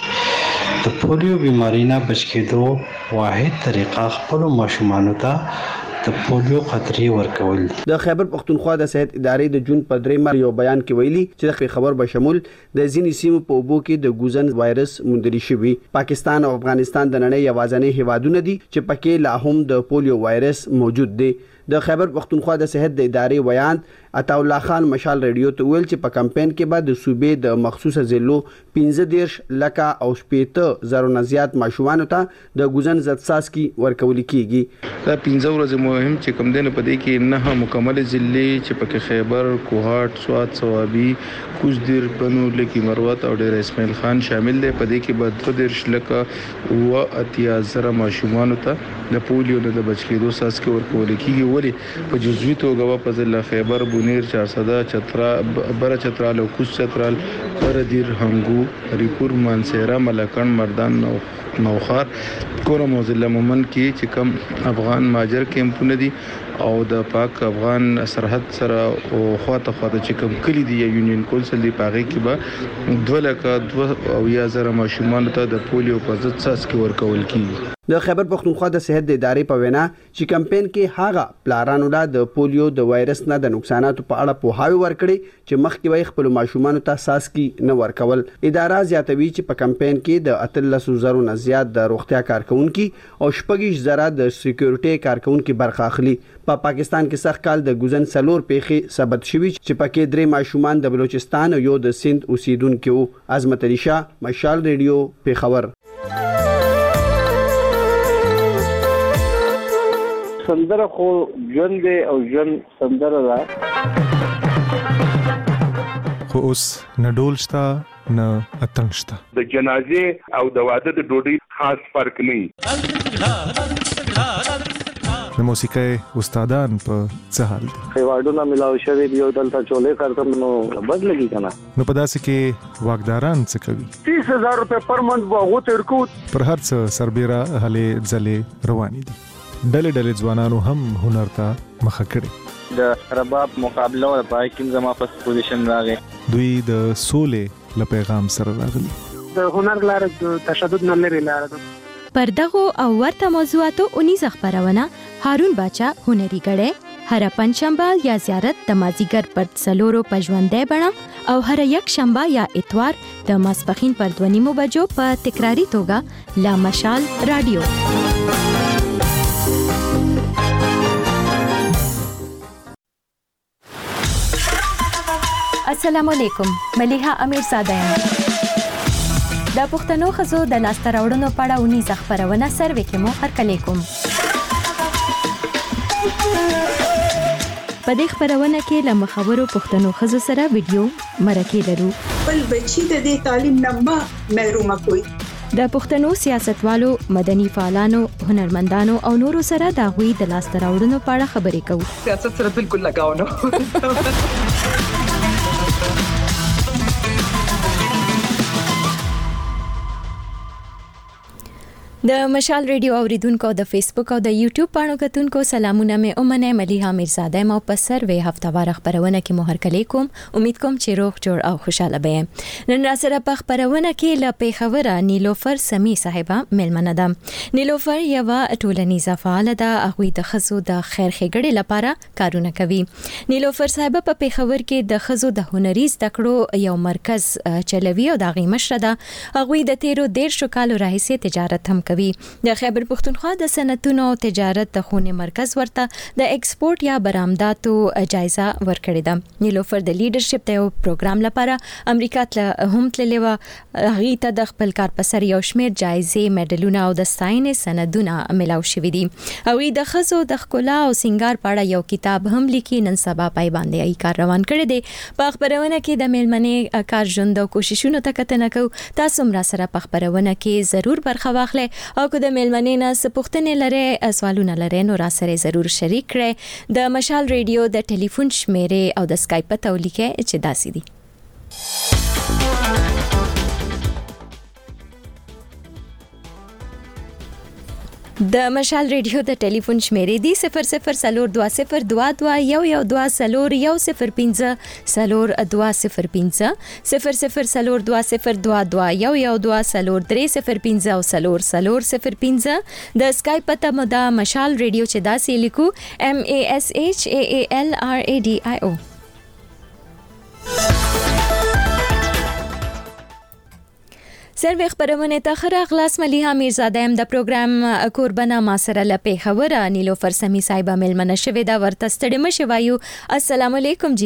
د پولیو بیماری نه بچ کېدو واحد طریقه خپل ماشومان ته د پولیو خطرې ورکول. د خیبر پختونخوا د صحت ادارې د جون په درېمه یو بیان کې ویلي چې د خبر به شمول د ځینې سیمو په اوبو کې د ګوزن وایرس موندل شوی. پاکستان او افغانستان د نړۍ یوازینی هیوادونه دي چې پکې لا هم د پولیو وایرس موجود دی. د خیبر پختونخوا د صحت د ادارې ویان عطا الله خان مشال ریډیو ته ویل چې په کمپاین کې به د صوبې د مخصوصه ضلعو پنځه دیرش لکه او شپېته زرو نه زیات ماشومان ته د ګوزن ضد څاڅکي ورکول کیږي. دا پنځه ورځې مهم چې کوم دنه په دې کې نه مکمل ضلع چې پکې خیبر، کوهاټ، سوات، صوابي، کوزدیر، بنو، لکی مروت او ډیر اسماعیل خان شامل دي. په دې کې به دوه دیرش لکه و اتیا زره ماشومان ته د پولیو نه د بچ کېدو څاڅکي ورکول کیږي. ولی په جزوی توګه په ضلع خیبر، بونیر، چارسده، چترا، بره چترال او کوز چترال، بردیر، هنګو، ریپور، مانسیرا، ملکن، مردان او نوخار، کورم او ضلع مومن کې چې کم افغان ماجر کیمپونه دي او د پاک افغان سرحد سره او خواته خواته چې کوم کلی دی یونین کونسل دی پاغي کې به دوه لکه دوه او یا زره ماشومان ته د پولیو په ضد څاڅکي ورکول کیږي. د خیبر پختونخوا د صحت د ادارې په وینا چې کمپاین کې هغه پلارانو لا د پولیو د وایرس نه د نقصاناتو په اړه پوهاوی ورکړي چې مخکې وي خپل ماشومان ته څاڅکي نه ورکول. اداره زیاتوي چې په کمپاین کې د اتلس زرو نه زیات د روغتیا کارکونکو او شپږ زره د سکیورټي کارکونکو برخه اخلي. په پا پاکستان کې سخت کال د ګوزن سلور پیښې ثبت شوي چې پکې درې ماشومان د بلوچستان او یو د سند اوسیدونکو. عظمت علي شاه، مشال ریډیو، پیښور. سندره خو ژوند دی او ژوند سندره ده. خو اوس نه ډول شته نه اتڼ شته. د جنازې او د واده د ډوډۍ خاص فرق نه. د موسیقۍ استادان په څه حال دي؟ ایوارډونه ملاو شوی دی او دلته چولې کارتم نو بد لګی کنه. نو په داسې کې واکداران څه کوي؟ تیس هزار روپے پر منت واغو تیر کو. پر هر څه سربېره هلې ځلې روانې دي. ډلې ډلې ځوانانو هم هنر ته مخه کړي. د رباب مقابله او پای کې زما په پوزیشن راغی. دوی د سولې له پیغام سره راغلي. د هنر لار د تشدد نه لري لار ده. پر دغه او ورته موضوعاتو اونیز خبرونه هارون باچا هنري غړې هر پنځشنبه یا زیارت د مازیګر پر څلورو پژوندې بڼه او هر یک شنبه یا اتوار د ماسپخین پر دوه نیمو بجو په تکراری توګه لا مشال رادیو. السلام علیکم ملیحه امیرزاده یم د پښتنو ښځو د لاسته راوړنو په اړه اونیزه خپرونه سروې کې مو هرکلی کوم. په دې خپرونه کې له مخورو پښتنو ښځو سره ویډیو مرکې لرو. بل بچی د دې تعلیم نه ما محروم کوي. د پښتنو سیاستوالو، مدني فعالانو، هنرمندانو او نورو سره د هغوی د لاسته راوړنو په اړه خبرې کوو. سیاست سره بالکل لګاو نه. د مشال ریډیو اوریدونکو د فیسبوک او د یوټیوب پاڼو کتونکو سلامونه مې اومنه ملیحه امیرزاده مو په سروې هفتهوار خبرونه کې مو هرکلی کوم. امید کوم چې روغ جوړ او خوشاله به. نن را سره په خبرونه کې له پیښوره نیلوفر سمی صاحبہ ملمنه ده. نیلوفر یو ټولنیزه فعال ده، هغه د خزو د خیر ښېګړې لپاره کارونه کوي. نیلوفر صاحبہ په پیښور کې د خزو د هنري زده کړو یو مرکز چلوي او د غي مشره ده. هغه د تیرو دیرشو کالو راهیسې تجارت هم کوي. د خیبر پختونخوا د صنعتونو او تجارت د خونې مرکز ورته د ایکسپورت یا برآمداتو جایزه ورکړې ده. نیلوفر د لیډرشپ د یو پروګرام لپاره امریکا ته هم تللې و. هغه ته د خپل کار په سر یو شمېر جایزې، میډلونه او د ستاینې سندونه ملاو شوي دي. او د خزو د ښکلا او سنگار په اړه یو کتاب هم لیکي. نن سبا پای باندې ای کار روان کړی دی. په خبرونه کې د میلمنې کار ژوند او کوششونو ته کتنه کوو. تاسو هم را سره په خبرونه کې ضرور برخه واخلئ او کو د میلمنې نه سپوښتنې لري، سوالونه لري، نو را سره ضرور شریک کړئ. د مشال ریډیو د ټلیفون شمیرې او د اسکایپ پته ولیکئ چې داسې دي. د مشال ریډیو د ټلیفون شمیرې دی صفر صفر سلور دوا صفر دوا دوا یو یو دوا سلور یو صفر پنځه سلور دوا صفر پنځه صفر صفر سلور دوا صفر دوا دوا یو یو دوا سلور درې صفر پنځه او سلور سلور صفر پنځه. د اسکایپ پته مو د مشال ریډیو چې داسې لیکو M A S H A A L R A D I O. سروې خبرونه ته خره اخلاص ملیحه امیرزاده هم د پروګرام قربانه ما سره له پیښوره نیلوفر سمی صاحبہ ملمنه شوې دا ورته ستړي مشه وایو. السلام علیکم جی.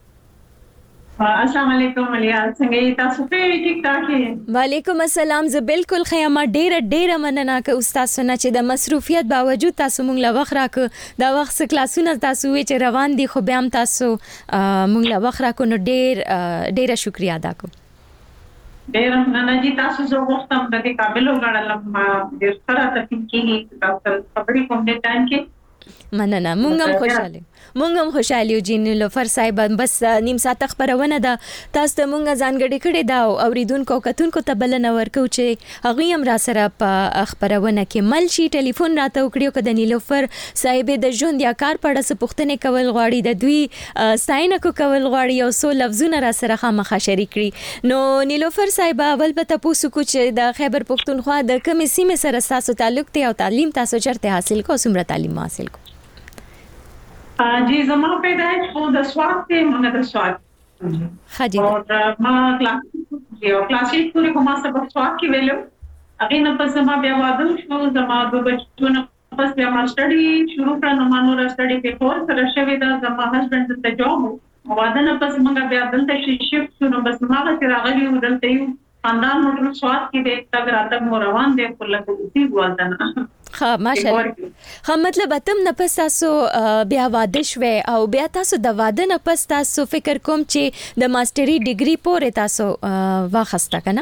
السلام علیکم ملیحه، څنګه یې تاسو؟ په ټیک ټاک یې. وعلیکم السلام. زه بالکل خیامه ډیره ډیره مننه که استاد سونه چې د مصروفیت باوجود تاسو مونږ له وخت راک دا وخت کلاسونه تاسو وی چې روان دي خو بیا هم تاسو مونږ له وخت راک نو ډیر ډیره شکریا ادا کوم. ډیر مننه جی، تاسو زه وختم د دې قابل وګڼلم. ما ډیر سره تاسو کېږي تاسو خبرې کوم دې ټایم کې. مننه، مونږ هم خوشاله مونږ هم خوشاله یو جی. نیلوفر صاحب بس نیم ساعت خبرونه ده تاسو ته مونږ ځانګړي کړي دا اوریدونکو کتونکو ته بلنه ورکو چې هغه هم را سره په خبرونه کې مل شي. ټلیفون راته وکړو که د نیلوفر صاحب د ژوند یا کار په اړه څه پوښتنې کول غواړي، د دوی ستاینه کول غواړي او څو لفظونه را سره خامخا شریک کړي. نو نیلوفر صاحب اول به تاسو کو چې د خیبر پختونخوا د کومې سیمې سره تاسو تعلق دی او تعلیم تاسو چرته حاصل کو، څومره تعلیم حاصل کو؟ जी जमा पैदाइश वो द स्वाद थे मने द स्वाद हां जी और मां क्लास जी और क्लास एट पूरे को मां सब स्वाद की वेल्यू अगे न पस मा बया वादन शो जमा दो बच्चों न पस बया मा स्टडी शुरू कर न मानो र स्टडी पे कोर्स रशवे दा जमा हस्बैंड द जॉब वादन पस मंगा बया दल ते शिफ्ट शुरू बस मा के रागली उदल ते खानदान होटल स्वाद की दे तक रात मो रवान दे कुल उसी बोलदना. ها ماشاءالله. ها مطلب اتم نه پس تاسو بیا واده شوي او بیا تاسو د واده نه پس تاسو فکر کوم چې د ماستری ډیګري پورې تاسو واخسته کنه؟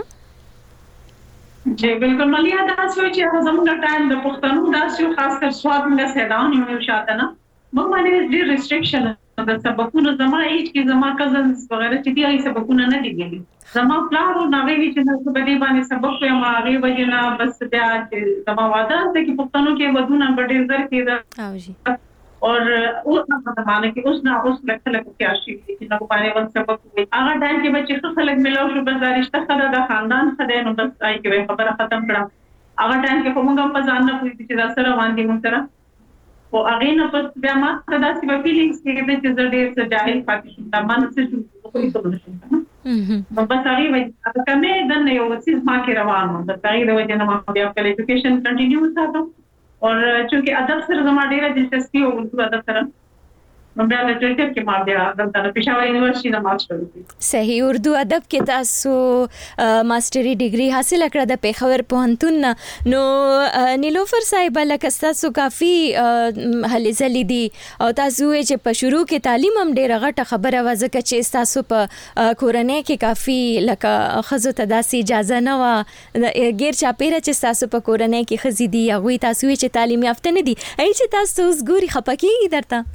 جی بالکل ملیا دا سوچ چې زموږ ټایم د پښتنو دا سو خاص کر سواد موږ سیدان یو شاته نه موږ باندې ډیر ریستریکشن د سبقونو زما ایج کې زما کزنز وغیرہ چې دی سبقونه نه دیږي. زما پلار او نوې چې نو په دې باندې سبق یې ما هغه وجنا بس بیا چې زما واده د کې پښتنو کې ودونه ډېر زر کېده او جی اور او زمانه کې اوس نه اوس لکه لکه کې آشي چې نو باندې ول سبق هغه ټایم کې بچي خلک ملاو شو بس رشتہ خدا د خاندان خدای نو بس آی کې خبره ختم کړه. هغه ټایم کې کومه په ځان نه پوي چې دا سره باندې مونږ سره او هغه نه پس بیا ما صدا سی په فیلینګز کې چې زه ډېر څه جاهل پاتې شوم دا من څه شو کوی څه نشم نو بس هغه وایي دا کمه دنه یو څه ما کې روانو د هغه د وجه نه ما بیا خپل ایجوکیشن کنټینیو ساتم او چې ادب سره زما ډېره دلچسپي او اردو ادب سره نو بیا د ټریټر کې ما بیا د پېښور یونیورسيټي نه ماستر وکړ. صحیح. اردو ادب کې تاسو ماستري ډیګري حاصل کړه د پېښور پوهنتون نه. نو نیلوفر صاحب لکه تاسو کافي هلې ځلې دي او تاسو چې په شروع کې تعلیم هم ډېره غټه خبره وه ځکه چې تاسو په کورنۍ کې کافي لکه ښځو ته داسې اجازه نه وه غیر چاپېره چې تاسو په کورنۍ کې ښځې دي هغوی تاسو وایي چې تعلیم یافته نه دي ای چې تاسو اوس ګوري خفه کېږي درته؟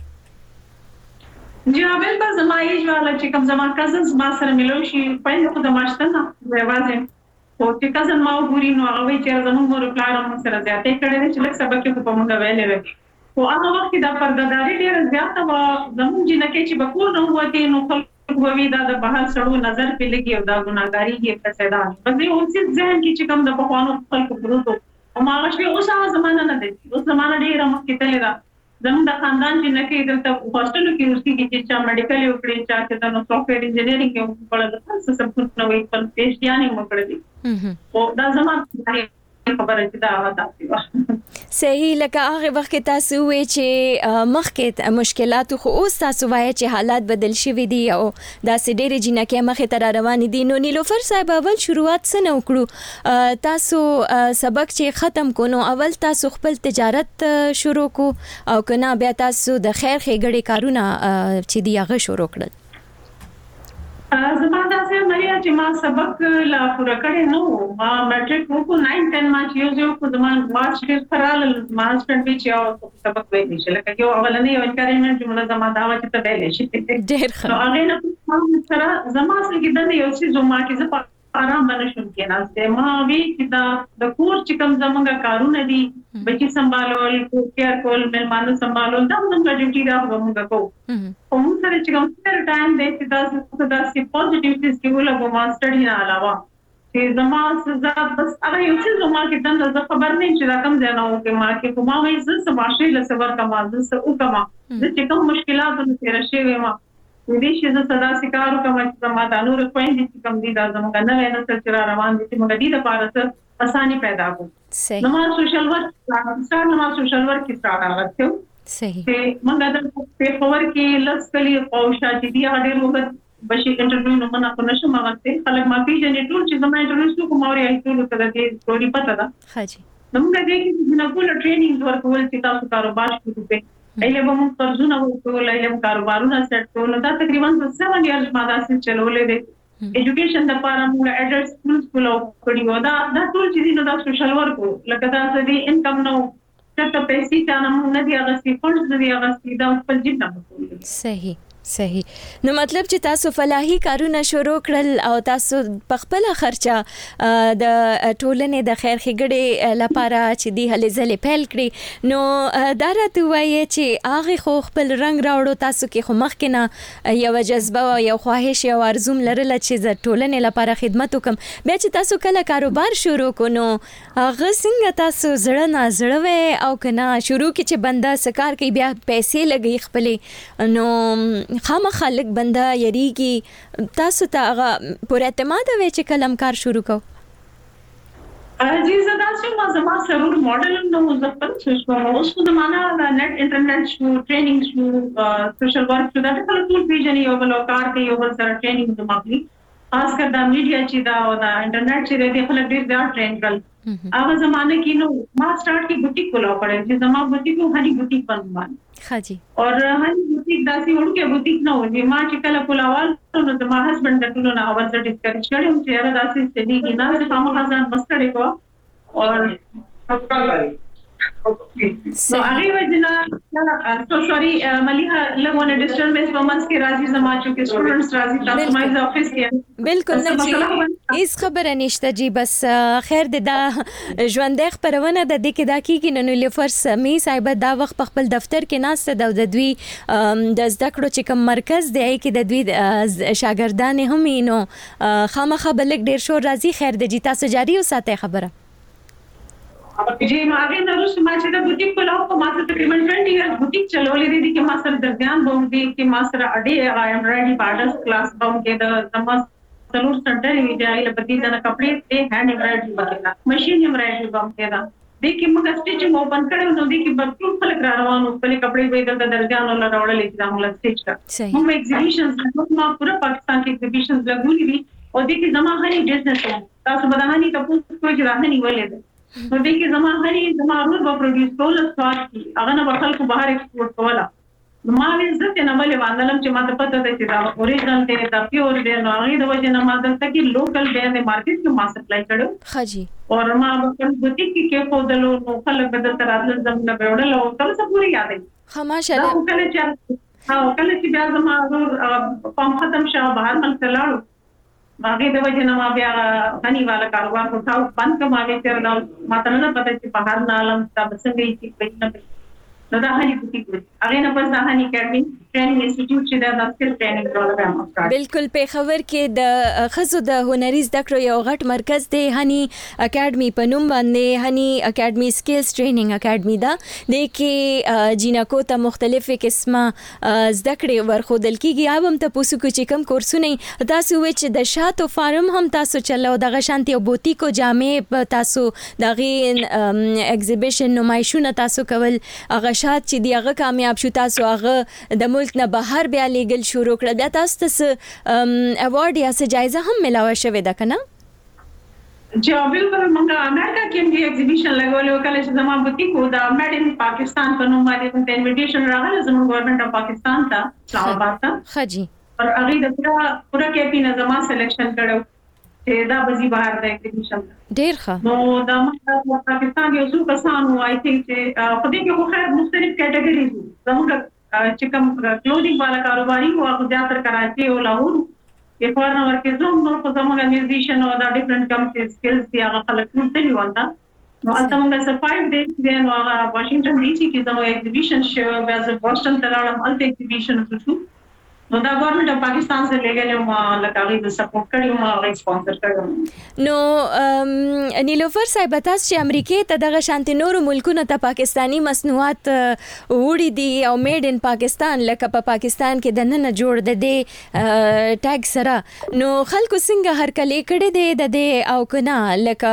جی بالکل زما ایج والا چې کوم زما کزنز ما سره ملو شي پاین خو د ماشته نه وایي او چې کزن ما وګوري نو هغه چې زموږ مور پلان هم سره زیاتې کړې چې لکه سبق کې په موږ ویلې وي او هغه وخت دا پردهداري ډېر زیاته و زموږ جنکه چې بکور نه وته نو خلک ووي دا د بهر سړو نظر په لګي او دا ګناګاری کې فسادان په دې اوس ځین کې چې کوم د بخوانو خلکو پروتو او ما هغه اوس هغه زمانہ نه دی اوس زمانہ ډېر مخکې تللی دا زموږ د خاندان چې نه کې دلته هاستلو کې اوسې کې چې چا میډیکل یو کړی چا چې د سافټویر انجینیرینګ کې په لږه څه سم نه وي په پیشیانه مو کړی او دا زموږ خبره چې دا وته صحیح. لکه هغه وخت کې تاسو وې چې مخکې مشکلات خو اوس تاسو وایي چې حالات بدل شوي دي او دا سډېرې جنکه مخې تر روان دي. نو نیلوفر صاحب اول شروعات څه نه وکړو تاسو سبق چې ختم کو نو اول تاسو خپل تجارت شروع کو او کنه بیا تاسو د خیر ښېګړې کارونه چې دی هغه شروع کړل؟ زما دا څه مې چې ما سبق لا پوره کړی نو ما میټریک وکړ ناین ټن ما چې یو څه زما مارچ کې خرال ما سټډي چې او سبق وې نشي لکه یو اولنې یو انکریمنت جمله زما دا و چې ته ویلې شي ډېر ښه. نو هغه نه سره زما سره کې د یو څه زما کې زه آرام باندې شوم کې نه ما وی چې دا د کور چې کوم زمونږ کارونه دي بچي سمبالول کیر کول مېلمانو سمبالول دا زموږ ډیوټي دا موږ کوو او موږ سره چې کوم څه ټایم دی چې دا دا سی پوزټیو څه ویل او ما سټډي نه علاوه چې زما سزا بس هغه یو څه زما کې دنده زه خبر نه چې دا کوم ځای نه و کې ما کې کومه وایي زه سماشي له سبر کما زه او کما چې کوم مشکلات نو تیر شي وما دې چې زه صدا سکارو کوم چې زما د نور خويندې چې کوم دي دا زموږ نه ویني چې روان دي چې موږ دې لپاره څه اساني پیدا کوو. نو ما سوشل ورک ستاسو نو ما سوشل ورک سٹارټ راغلم. صحیح. چې موږ د پیښور کې لس کلی او شاته دي هغه وخت بشي انټرویو نو منه کو نشم غوښته خلک ما پیژنې ټول چې زما انټرویو کوم اوري ټول ته دې ستوري پته ده. خاجي. نو موږ دې کې نه کول ټریننګ ورکول چې تاسو کاروبار شروع کړئ. ایله به موږ قرضونه وکړو ایله کاروبارونه سیټ کړو دا تقریبا سیون ایئرز ما دا څه چلولې دي ایجوکیشن د لپاره موږ اډلټ سکول سکول کړیو دا دا ټول چې نو دا سوشل ورک لکه دا د انکم نو څه پیسې ته نه دی هغه سی فونډز دی هغه سی دا خپل جیب نه مسول. صحیح صحیح. نو مطلب چې تاسو فلاحي کارونه شروع کړل او تاسو په خپل خرچه د ټولنې د خیر ښېګړې لپاره چې دی هلې ځلې پیل کړي نو دا راته وایي چې هغه خو خپل رنګ راوړو تاسو کې خو مخکې نه یو جذبه او یو خواهش او ارزوم لرله چې د ټولنې لپاره خدمت وکم بیا چې تاسو کله کاروبار شروع کو نو هغه څنګه تاسو زړه نه زړه وې او کنه شروع کې چې بنده سکار کوي بیا پیسې لګي خپلې نو خامہ خلک بنده یریږي تاسو ته هغه پر اعتماد وي چې کلم کار شروع کو؟ جی زدا چې ما زما سرور ماډل نو مزفر شو اوس په معنا نت انټرنیټ شو ټریننګ شو سوشل ورک شو دا ټول ټول پیژنې یو بل کار کوي یو بل سره ټریننګ د ماپلی خاص کر د میډیا چې دا او دا انټرنیټ چې د خلک ډیر ډیر ټرین کړل هغه زمانه کې نو ما سٹارټ کې بوټیک کولا پړې چې زما بوټیک نو هني بوټیک بنوان خاجي اور هني بوټیک داسي ورکه بوټیک نو چې ما چې کله کولاوال نو زما هسبند د ټولو نه اول څه ډیسکریج کړم چې هغه داسي ستدي کې نه چې ما ځان مستړې کو اور خپل نو هغه وجنا سو سوري مليها لغونه ډیسټربنس په منځ کې راځي زما چې سټوډنټس راځي تاسو مې افیس کې بالکل نه جی هیڅ خبره نشته جی بس خیر د دا ژوندې خبرونه د دې کې دا کیږي نو لفر سمي صاحب دا وخت په خپل دفتر کې ناسته د دوی د زده کړو چې کوم مرکز دی کې د دوی شاګردان هم نو خامخا بلک ډیر شو راځي خیر د جی تاسو جاری وساتئ خبره جی ما هغه نو چې ما چې د بوټیک په لور ما ته تقریبا بیس ایئر بوټیک چلولې دي چې ما سره درځان بوم دي چې ما سره اډي ایم ریډي بارډرز کلاس بوم کې د تمام څلور سنټر وی دی له بدی د کپڑے ته هاند ایمبرایډری وکړه ماشين ایمبرایډری بوم کې دا د کې موږ سټیچینګ اوپن کړو نو د کې په ټول خلک را روانو خپل کپڑے به د درځانو لراوړل چې دا موږ سټیچ کړ موږ ایگزیبیشنز ما پورا پاکستان کې ایگزیبیشنز لګولې دي او د کې زما هرې بزنس تاسو بدانانی تاسو کوی چې راځنی ولې ده نو د کې زما هرې زما رول به پروډوس کول سواد کی هغه نه خلکو بهر ایکسپورټ کوله ما وینځ ته نه ولې واندلم چې ما ته پته ده چې دا اوریجنل دی دا پیور دی نو هغه د وجه نه ما دلته کې لوکل دی د مارکیټ کې ما سپلای کړو خاجي اور ما په بوتیک کې په دلو نو خلک بدل تر اتل زمونه به وړل او تل څه پوری یاد دی خاماشه دا کله چې ها کله چې بیا زما ور قوم ختم شو بهر ملک لاړو باقي د وجه نه ما بیا غني والا کاروبار کو تاو بند کما وی تر نو ما ته نه پته چې بهر نه علم تاسو څنګه یې چې نه نو دا هني بوتیک دی هغه نه پس دا هني اکیډمي ټریننګ انسټیټیوټ چې دا د سکل ټریننګ پروګرام بالکل په خبر کې د خزو د هنري زده کړو یو غټ مرکز دی هني اکیډمي په نوم باندې هني اکیډمي سکلز ټریننګ اکیډمي دا د کې جینکو ته مختلفه قسمه زده کړې ورخودل کیږي اوبم ته پوسو کو چې کم کورسونه تاسو چې د شاتو فارم هم تاسو چلو د غشانتي او بوتیکو جامع تاسو دغه ایگزیبیشن نمایشونه تاسو کول هغه شات چې دی هغه کامیاب شو تاسو هغه د ملک نه بهر بیا لیګل شروع کړل بیا تاسو ته ایوارډ یا څه جایزه هم ملاوه شوې ده کنه چې بالکل موږ امریکا کې دی ایگزیبیشن لګولو کله چې زموږ بوتیکو دا میډ ان پاکستان په نوم باندې د انویټیشن راغله زموږ ګورنمنت اف پاکستان ته اسلام آباد ته خاجي اور هغه د پورا پورا کې په نظام سلیکشن کړو چې دا بزی بهر د ایگزیبیشن ډیر ښه نو دا موږ پاکستان یو څو کسان وای چې په دې کې خو خیر مختلف کټګریز زموږ چې کوم کلودینګ والا کاروباري او هغه زیاتره کراچي او لاهور کې فورن ورکې زوم نو په زموږ میوزیشن او دا ډیفرنٹ کم سکلز دی هغه خلک ټول دی وندا نو البته موږ څه فایو ډیز دی نو هغه واشنگټن ډي سي کې زموږ ایگزیبیشن شو بیا زه بوسټن ته لاړم الته ایگزیبیشن وشو نو دا ګورنمنت اف پاکستان سره لګل ما لکه د سپورټ کړو ما غي سپانسر کړو نو نیلوفر صاحب تاسو چې امریکای ته دغه شانتي نورو ملکونو ته پاکستانی مصنوعات وړي دي او میډ ان پاکستان لکه په پاکستان کې د نن جوړ د دې ټاګ سره نو خلکو څنګه هر کله کړي دي د دې او کنه لکه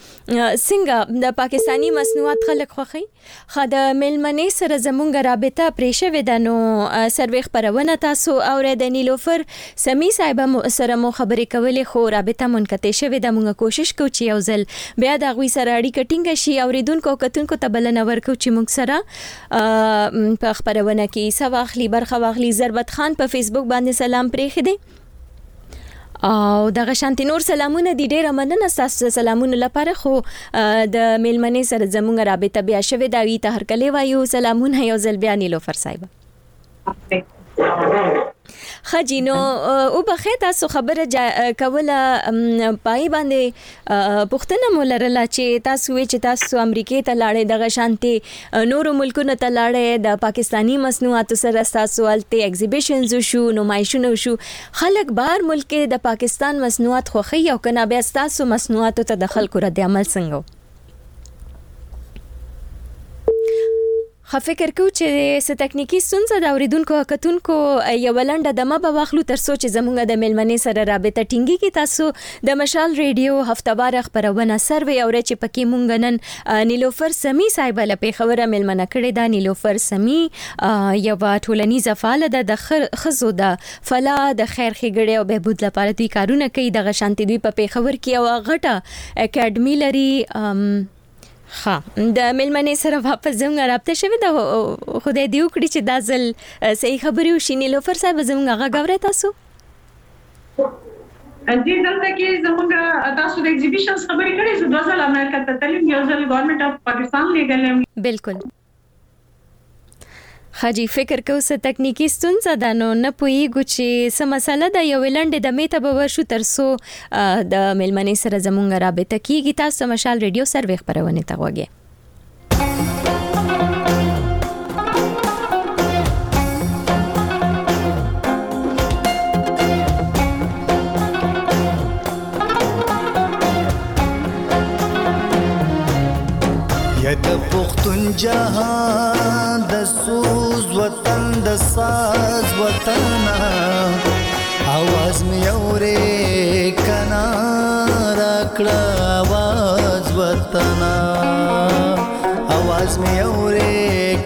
څنګه د پاکستانی مصنوعات خلک خوخي خاله ملمنې سره زمونږ رابطه پرېښه ودا نو سروي خبرونه تاسو او د نیلوفر سمي صاحب سره مو خبرې کولې خو رابطه منقطع شوه د موږ کوشش کوو چې یو ځل بیا د غوي سره اړیکه ټینګ شي او ریدونکو کتونکو ته بلنه ورکو چې موږ سره په خبرونه کې سواخلی برخه واخلی ضربت خان په فیسبوک باندې سلام پرېخ دی او دغه شانتي نور سلامونه دي ډېر مننه تاسو سلامونه لپاره خو د میلمنې سره زموږ رابطه بیا شوه دا وی ته هر کله وایو سلامونه یو ځل بیا نیلوفر صاحب خجینو او بخې تاسو خبره کوله پای باندې پښتنه مولرلا چې تاسو چې تاسو امریکای ته لاړې دغه شانتي نورو ملکونو ته لاړې د پاکستانی مصنوعاتو سره تاسو الته ایگزیبیشنز شو نمایشونه شو خلک بهر ملک د پاکستان مصنوعات خوخي او کنه بیا تاسو مصنوعاتو ته د خلکو رد عمل څنګه خو فکر کو چې س تکنیکی ستونزه د اوریدونکو کتونکو یو لنډه دمه به واخلو تر څو چې زموږ د میلمنې سره رابطه ټینګي کی تاسو د مشال ریډیو هفتوار خبرونه سروي او چې پکې مونږ نن نیلوفر سمي صاحب له په خبره میلمنه کړي دا نیلوفر سمي یو ټولنیزه فعال د خزو د فلا د خیر ښېګړې او بهبود لپاره دوی کارونه کوي د غشانتي دوی په خبر کې او غټه اکیډمي لري ها د میلمنې سره واپس زموږ رابطه شوه د خدای دی وکړي چې دا ځل صحیح خبري وشي نیلوفر صاحب زموږ هغه غوړې تاسو دې دلته کې زموږ تاسو د ایگزیبیشنز خبرې کړې زه دوه ځله امریکا ته تلم یو ځل ګورنمنت اف پاکستان لګلم بالکل خاجي فکر کو څه تکنیکی ستونزه ده نو نه پوهیږو چې څه مسله ده یو لنډه د میته به ورشو تر څو د میلمنې سره زموږ رابطه کیږي تاسو مشال ریډیو سروي خبرونه ته وګورئ د پختون جهان د سوز وطن د ساز وطن आवाज می اورې کنا راکړه आवाज وطن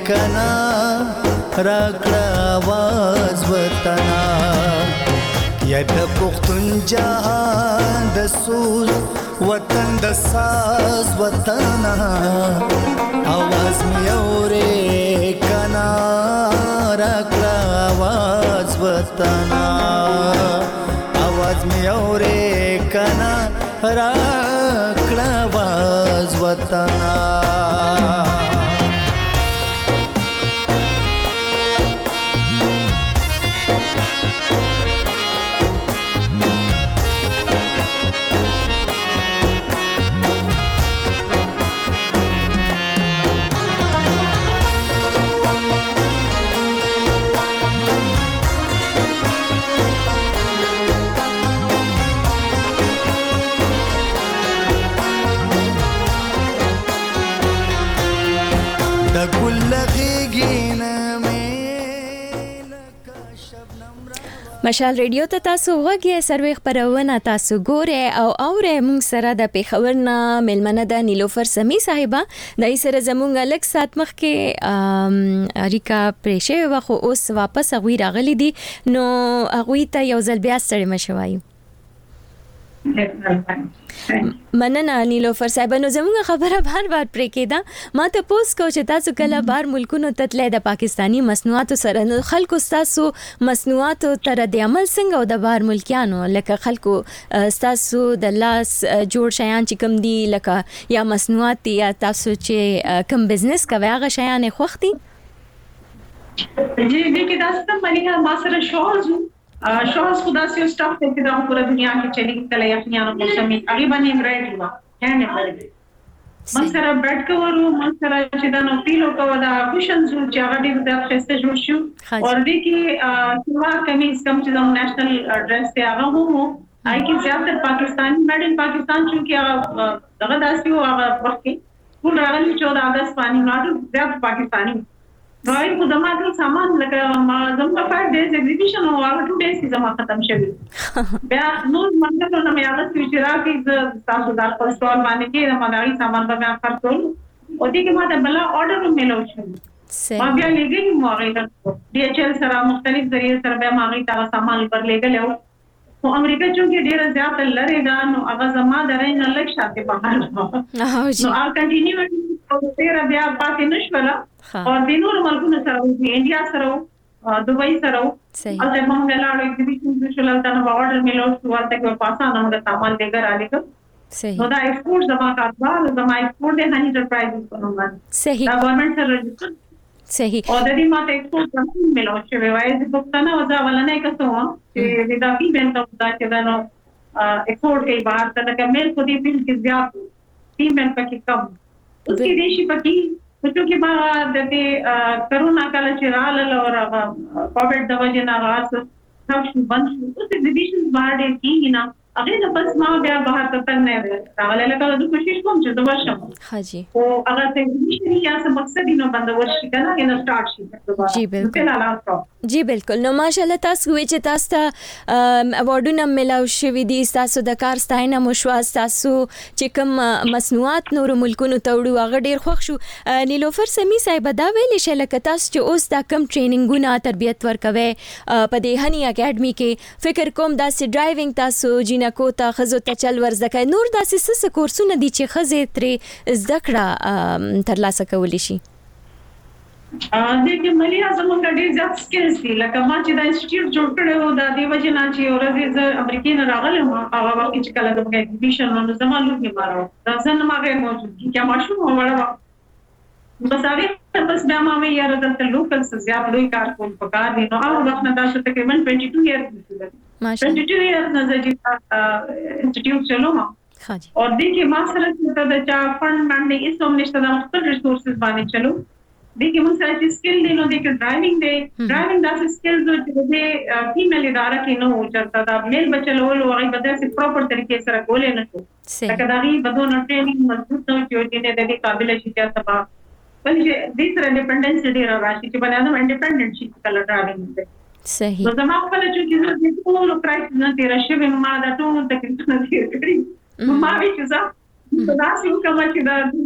کنا راکړه आवाज وطنا یا د پښتون جهان د سوز وطن د ساز وطنا आवाज می اورې کنا راکړه आवाज وطنا आवाज می اورې کنا راکړه आवाज وطنا مشال ریډیو ته تاسو وګورئ سروي خبرونه تاسو ګوره او اوره موږ سره د پیښور نه ملمنه د نیلوفر سمي صاحبہ د سره زمونږ الک سات مخ کې اریکا پرشه واخو اوس واپس غوي راغلي دي نو غوي ته یو ځل بیا ستړي مشوایو مننه نیلوفر صاحب نو زموږه خبره بار بار پرې کېده ما ته پوس کو چې تاسو کله بار ملکونو تتلې د پاکستانی مصنوعاتو سره نو خلکو تاسو مصنوعاتو تر د عمل څنګه او د بار ملکیانو لکه خلکو تاسو د لاس جوړ شیان چې کوم دي لکه یا مصنوعات یا تاسو چې کوم بزنس کوي هغه شیان خوختي جی دې کې تاسو ته مليها ما سره شوز شوز خدا سے سٹاف ته دا پورا دنیا کې چلی کله یخنیانو موسمي تقریبا امبرایډری وا هنه پرې مسره بیڈ کور مسره چې دا نو پیلو کو دا کوشنز چې هغه دې د خسته جوړ شو اور دې کې سوا کمیز کم چې دا نېشنل ډریس ته هغه وو آی کې زیاتره پاکستانی میډ ان پاکستان چې هغه دغه داسې هو هغه وخت کې ټول راغلي چودہ اگست باندې نو زیات پاکستانی راي په دماغ سامان لکه ما زموږ فایو ډیز ایگزیبیشن او هغه ټو ډیز زما ختم شوی بیا نو منګه نو مې یاد شوی چې راکې تاسو دا خپل سوال باندې کې د مداري سامان به ما خرڅول او دې کې ما ته بل اورډر ملو شو ما بیا لګې مو هغه ته ډي ایچ ال سره مختلف ذریعے سره به ما هغه تا سامان پر لګل او امریکا چې ډېر زیات لری دا نو هغه زما درې نه لک شاته بهر نو ا کنټینیو او تیر بیا پاتې نشولا او د نور ملکونو سره د انډیا سره دوبۍ سره او د منګلاړو ایگزیبیشن د شلل دا نو اورډر ملو ورته په پاسانه موږ سامان لګر الیکو صحیح نو دا ایکسپورټ زما کاروبار زما ایکسپورټ د هني انټرپرایزز په نوم باندې صحیح دا ګورنمنت سره رجسټر صحیح او د دې ماته ایکسپورټ ملو شوی وای د پښتنه وځه ولنه کسو چې دا پیمنټ او دا چې دا نو ایکسپورټ کوي بهر ته لکه مل کو دي پیل کې زیات پیمنټ پکې کم اس کې دیشي پکې چې ما د دې کرونا کال چې رااله او کووډ د وجه نه راځه تاسو بند شو اوس ایگزیبیشن باندې کیږي نه هغه د بس ما بیا بهر ته تل نه راغله لکه د کوشش کوم چې د ورشم حاجی او هغه ته ایگزیبیشن یا څه مقصد نه بند ورشي کنه کې نه سٹارټ شي جی بالکل جی بالکل نو ماشاءالله تاسو وی چې تاسو ته اوارډونه ملاو شوې دي تاسو د کار ستاینه مشواس تاسو چې کوم مصنوعات نور ملکونو ته وړو هغه ډیر خوښ شو نیلوفر سمي صاحب دا ویل شي لکه تاسو چې اوس دا کم ټریننګونه تربیت ورکوي په دې هني اکیډمي کې فکر کوم دا سي ډرایوینګ تاسو جنکو ته خزو ته چل ورزکه نور داسې څه کورسونه دي چې خزه ترې زده کړه ترلاسه کولی شي د دې ملي اعظم ډېر زیات سکلز دي لکه ما چې دا انسټیټیوټ جوړ کړو د دې وجه نه چې ورځې ز امریکای نه راغلم او هغه چې کله د ایگزیبیشن نو زمونږ لږ مارو دا څنګه ما غیر موجود کی ما شو وړه بس هغه بس بیا ما مې یاره د لوکل زیات لوی کار کوم پکار دي نو هغه وخت نه تاسو تقریبا باندې دوه ایئر ماشاءالله باندې دوه ایئر نه چې انسټیټیوټ چلو ما خاجي اور دې کې ما سره چې د چا فند باندې ایسو نشته د مختلف ریسورسز باندې چلو دې کې موږ سره چې سکل دی نو دې کې ډرایوینګ دی ډرایوینګ داسې سکل جو چې د فیمیل اداره کې نو چلتا دا میل بچلول او هغه بده سي پراپر طریقې سره کولې نه شو لکه دا غي بدون ټریننګ مضبوط نو چې دې دې قابل شي چې تبا ولې دې سره انډیپندنس ډیر راشي چې باندې نو انډیپندنت شي کله ډرایوینګ دی صحیح نو زما خپل چې دې ټول کرایسس نه تیر شي ما دا ټول تکلیف نه تیر کړی ما وی چې زه دا څنګه کوم چې دا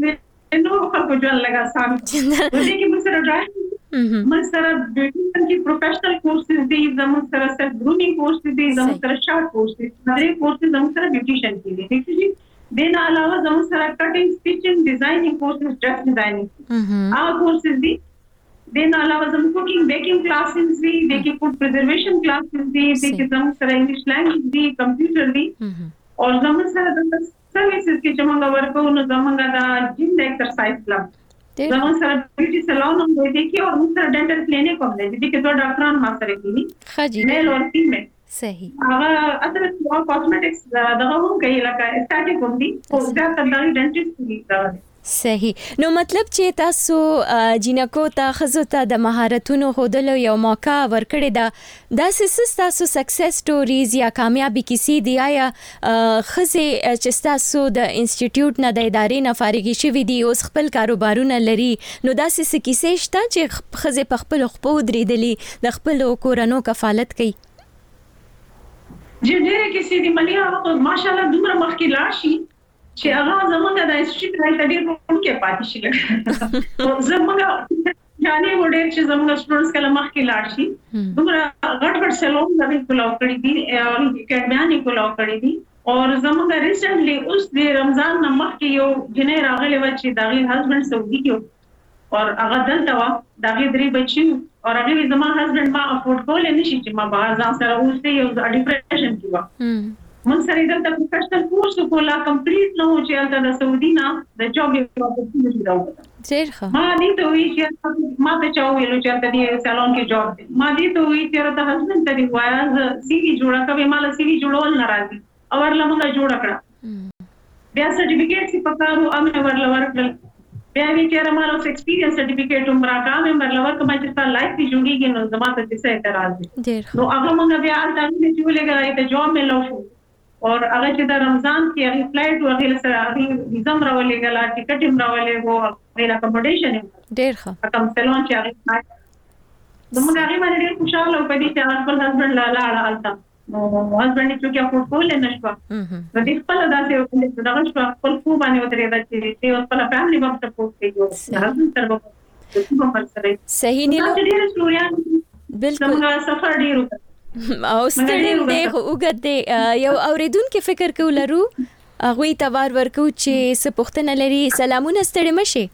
نو خلکو ژوند لګا سم د دې کې موږ سره ډرایو موږ سره بیوټیشن کې پروفیشنل کورسز دي زموږ سره سیلف گرومینګ کورسز دي زموږ سره شارټ کورسز درې کورسز زموږ سره بیوټیشن کې دي دین علاوه زموږ سره کټینګ سټیچینګ ډیزاینینګ کورسز ډرس ډیزاینینګ هغه کورسز دي دین علاوه زموږ کوکینګ بیکینګ کلاسز دي د کې فود پریزرویشن کلاسز دي د کې زموږ سره انګلیش لانګویج دي کمپیوټر دي او زموږ سره د سرویسز کې چې موږ ورکو نو زموږ د جیم د ایکسرسایز کلب زموږ سره بیوټي سالون هم دی کې او موږ سره ډینټل کلینیک هم دی چې دوه ډاکټران ما سره دي خاجي میل او فیمیل صحیح هغه اته او کاسمیټکس دغه هم کوي لکه اسټاټیک هم دي او دا تداري ډینټیسټ دي دا صحیح نو مطلب چې تاسو جنکو ته خزو ته د مهارتونو خودلو یو موقع ورکړی دا د سیس تاسو سکسس سټوریز یا کامیابی کیسې دی آیا خزه چې تاسو د انسټیټیوټ نه د ادارې نه فارغ شوي دي اوس خپل کاروبارونه لري نو دا سیس کیسې شته چې خزه په خپل خپو درېدلې د خپل کورونو کفالت کوي چې ډېر کیسې دي ملیا او ماشاءالله دومره مخکې لاړ شي چې هغه زمونږ د انسټیټیوټ راځي ډېر په کې پاتې شي لګا زمونږ یعنی وړي چې زمونږ سټوډنټس کله مخکې لاړ شي دومره غټ غټ سلون د بالکل کړی دي او اکیډمي کول کړی دي او زمونږ ریسنټلی اوس د رمضان نه مخکې یو جنې راغلی و چې دغه هسبند سعودي کې او هغه دلته و دغه درې بچي او هغه زما هسبند ما افورد کول نه شي چې ما بهر ځان سره اوسې یو ډیپریشن کې و من سره دلته پروفیشنل کورس کولا کمپلیټ نه و چې البته د سعودي نه د جاب یو اپورتونټی راوړه ډېر ما دې ته وی چې ما ته چاو ویلو چې البته د سالون کې جاب ما دې ته وی چې د هسبند ته دی وایي سی وی جوړه کوي مال سی وی جوړول ناراضي او ورله موږ جوړ کړه بیا سرټیفیکیټ سی پکارو امه ورله ورکړل بیا وی چې مالو ایکسپیرینس سرټیفیکیټ هم راکا مې ورله ورکړم چې تا لایف دی جوړیږي نو زما ته څه اعتراض دی نو هغه موږ بیا البته چې ولګا ته جاب مې لوشو اور هغه چې د رمضان کې هغه فلایټ ورغله سره هغه ویزم راولې غلا ټیکټ هم راولې وو هغه اکوموډیشن ډېر ښه کوم سلون چې هغه دموږ هغه باندې ډېر خوشاله او په دې چې خپل هسبند لا لاړه البته نو هسبند چې کې افورد کول نه شو نو دې خپل داسې وکړل دغه شو خپل خو باندې وترې چې دې خپل فیملی باندې سپورټ کوي هسبند سره په په سره صحیح نه ډېر ستوريان بالکل موږ سفر ډېر او ستړیم دی خو وګت دی یو اوریدونکو فکر کو لرو هغه ته وار ورکو چې څه پوښتنه لري سلامونه ستړي مشه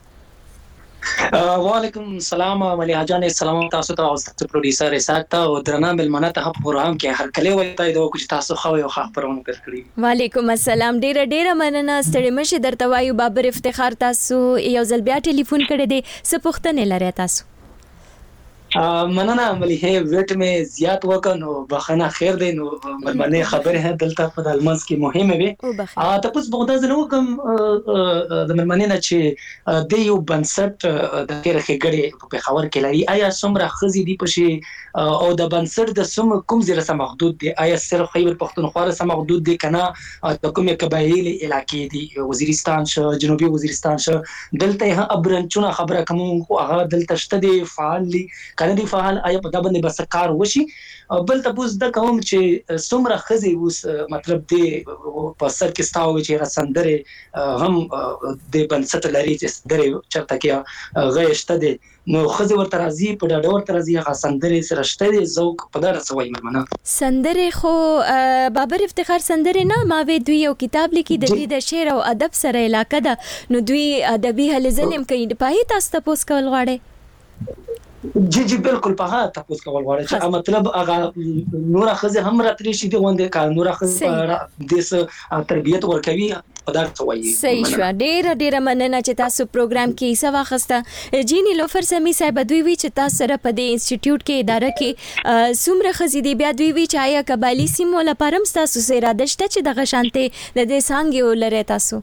وعلیکم السلام ملي حجان السلام تاسو ته او تاسو پروډوسر اسحاق ته او درنه ملمنه ته په پروګرام کې هر کله وایي دا کوم تاسو خو یو خبرونه کړی وعلیکم السلام ډیره ډیره مننه ستړي مشه درته وایو بابر افتخار تاسو یو ځل بیا ټلیفون کړی دی څه پوښتنه لري تاسو مننه عملی ہے ویٹ میں زیات وکن او بخنه خیر دی نو ملمنه خبر ہے دلته په دلمنس کې مهمه وي ا تاسو په دغه ځنو کوم د ملمنه نه چې د یو بنسټ د تیر خګړې په خبر کې لري آیا څومره خزي دی په او د بنسټ د سم کوم زیره سم محدود دی آیا صرف خیبر پختونخوا سره محدود دی کنه د کومه قبایلی علاقې دی وزیرستان شو جنوبي وزیرستان شو دلته ابرنچونه خبره کوم هغه دلته شته دی فعال کنه دی فعال آیا په دبن بس کار وشي بل تاسو د کوم چې څومره خزي اوس مطلب دی په سر کې ستاو چې رسندره هم د بنسټ لري چې درې چرته کې غیشته دی نو خزي ورته راځي په ډاډ ورته راځي هغه سندره سره شته دی ذوق په دره سوي مرمنه سندره خو بابر افتخار سندره نه ما وی دوی یو کتاب لیکي د دې د شعر او ادب سره علاقه ده نو دوی ادبي هل ظلم کوي په هي تاسو تاسو کول غواړي جی جی بالکل په هغه تاسو کول غواړي چې مطلب هغه نور خزه هم راتري شي دی وند کا نور خزه د تربيت ورکوي په دا څوي صحیح شو ډیر ډیر مننه چې تاسو پروګرام کې سوا خسته جینی لوفر سمي صاحب دوی وی چې تاسو سره په دې انسټیټیوټ کې اداره کې سومره خزي دی بیا دوی وی چې آیا قبایلی سیمو لپاره تاسو سره د شته چې دغه شانته د دې څنګه ولري تاسو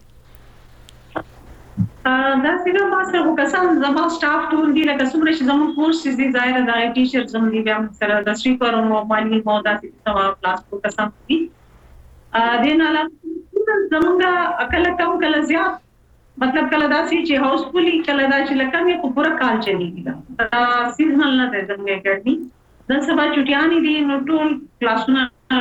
دا څنګه ما سره وکړم زما سټاف ټول دي لکه څومره چې زموږ کورس دي ظاهر دا ټیچر زموږ دي بیا سره د سری کوم مالي مودا چې سوا کلاس وکړم دي ا دې نه لا زموږه کله کم کله زیات مطلب کله دا چې هاوسفولي کله دا چې لکه مې په پورا کال چلیږي دا سیزنل نه ده زموږه اکیډمي د سبا چټیانی دي نو ټول کلاسونه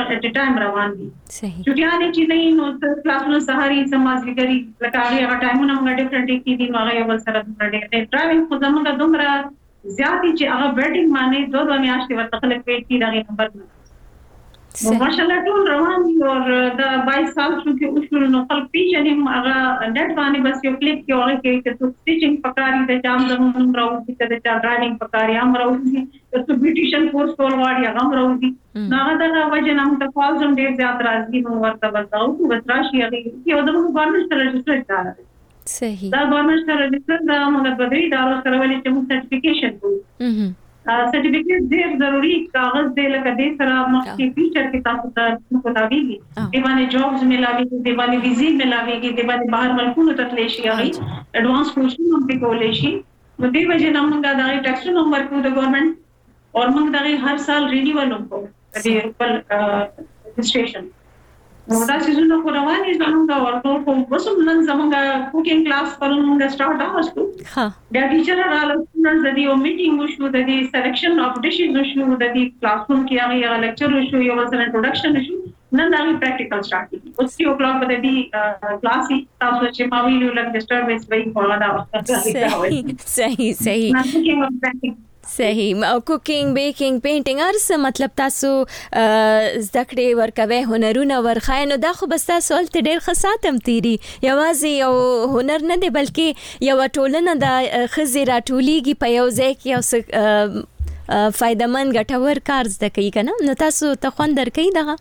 اټ ټایم روان دي صحیح چټیانه چې نه نو کلاسونو سهاري سمازګری لکه هغه ټایمونه موږ ډیفرنٹ کې دي نو هغه یو سره ډیفرنٹ ډرایوینګ خو زموږ دومره زیاتې چې هغه بیټینګ باندې دوه دوه میاشتې ورته خلک ویټ کړي دغه نمبر نه ماشاءالله ټول روان دي او د باییس سال چې اوسلو نو خلک پیژنې هغه نت باندې بس یو کلیک کې هغه کې چې څو سټیچینګ پکاري د جام زمون راوځي چې د ډرایوینګ پکاري هم راوځي څو بیوټیشن کورس ټول واړي هغه هم راوځي نو هغه د وجه نه موږ کال زم ډیر زیات راځي نو ورته وځو او وتراشي هغه یو د ګورنمنت سره رجسټر کړه صحیح دا ګورنمنت سره رجسټر دا موږ د بدري دارو سره ولې چې موږ سرټیفیکیشن کوو سرټیفیکیټ ډیر ضروری کاغذ دی لکه دې سره مخکې فیچر کې تاسو ته متابعي دی باندې جابز ملاويږي دی باندې ویزي ملاويږي دی باندې بهر ملکونو ته تللی شي هغه اډوانس کوشش هم وکولای شي نو دې وجه نه موږ دا ټیکس نمبر کو د ګورنمنت او موږ دا هر سال رینیول کوو د خپل رجسټریشن نو دا چې نو رواني زموږ ورته کوم وسم نن زموږ کوکینګ کلاس پرونګه سٹارټ اوسو ها دا ټیچر رااله نن د دې میټینګ وشو د دې سلیکشن اف ډیشز وشو د دې کلاس روم کې هغه لیکچر وشو یو ځل انټروډکشن وشو نن دا پریکټیکل سٹارټ کیږي او سی او کلاک په دې کلاس تاسو چې ما ویلو لګ ډیسټربنس وای په هغه صحیح صحیح صحیح او کوکینګ بیکینګ پینټینګ ارس مطلب تاسو زده کړې ورکوي هنرونه ورخای نو دا خو بس تاسو ول ډېر خصاتم تیری یوازې یو هنر نه دی بلکې یو ټولنه د خزي راټولېږي په یو ځای کې یو فائدمن ګټور کار زده کوي کنه نو تاسو ته خوند درکې دغه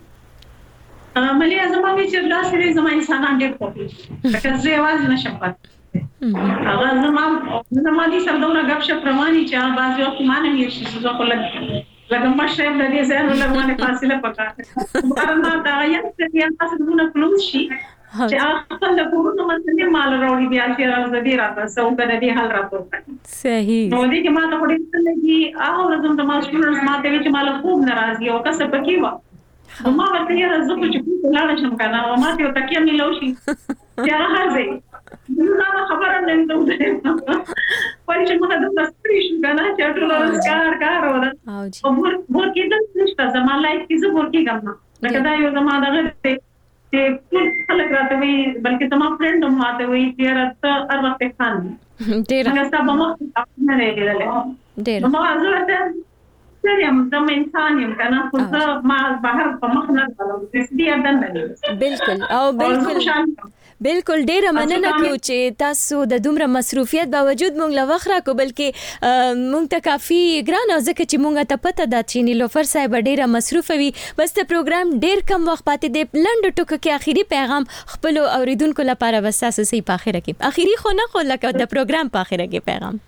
ملي اعظم می چې دا سری زما انسانان ډېر خوښي لکه زه یوازې نشم پات هغه زما زما دي سردونه غب شپ رواني چې بعض وخت مانه یې شي زه خو لګ لګم مشه د دې زه نو لګونه فاصله پکاره مرنا دا یو څه یې تاسو دونه کلوز شي چې هغه د کورونو مسلې مال راوړي بیا چې راځي دې راځي سو کنه دې حل راځي صحیح نو دې کې ما ته وړي څه لګي هغه ورځم د ما سټوډنټس ما ته چې مال خوب ناراضي او کس پکې و نو ما ورته یې راځو چې په لاړ شم کنه او ما ته تکیه ملو شي چې هغه هرځي نو خبره نه ده پای چې موږ د تاسو شو کنه چې ټول کار کار وره او ور ور کې د نشته زما لایف کې زه ور کې ګم لکه دا یو زما دغه چې ټول خلک راته وي بلکې زما فرند هم ماته وي چې راته هر وخت خان ډیر هغه سبا ما نه لري ډیر نو ما زه سریم زم انسان یم کنه خو زه ما بهر په مخ نه غلم دې اندن نه بالکل او بالکل بالکل ډیره مننه کوم چې تاسو د دومره مصروفیت باوجود مونږ له وخت راکو بلکې مونږ ته کافي ګران او ځکه چې مونږ ته پته ده چې نیلوفر صاحب ډیره مصروف وي بس ته پروګرام ډیر کم وخت پاتې دی لنډ ټکو کې اخیری پیغام خپل اوریدونکو لپاره وساسه سي په اخره کې اخیری خو نه خو لکه د پروګرام په اخره کې پیغام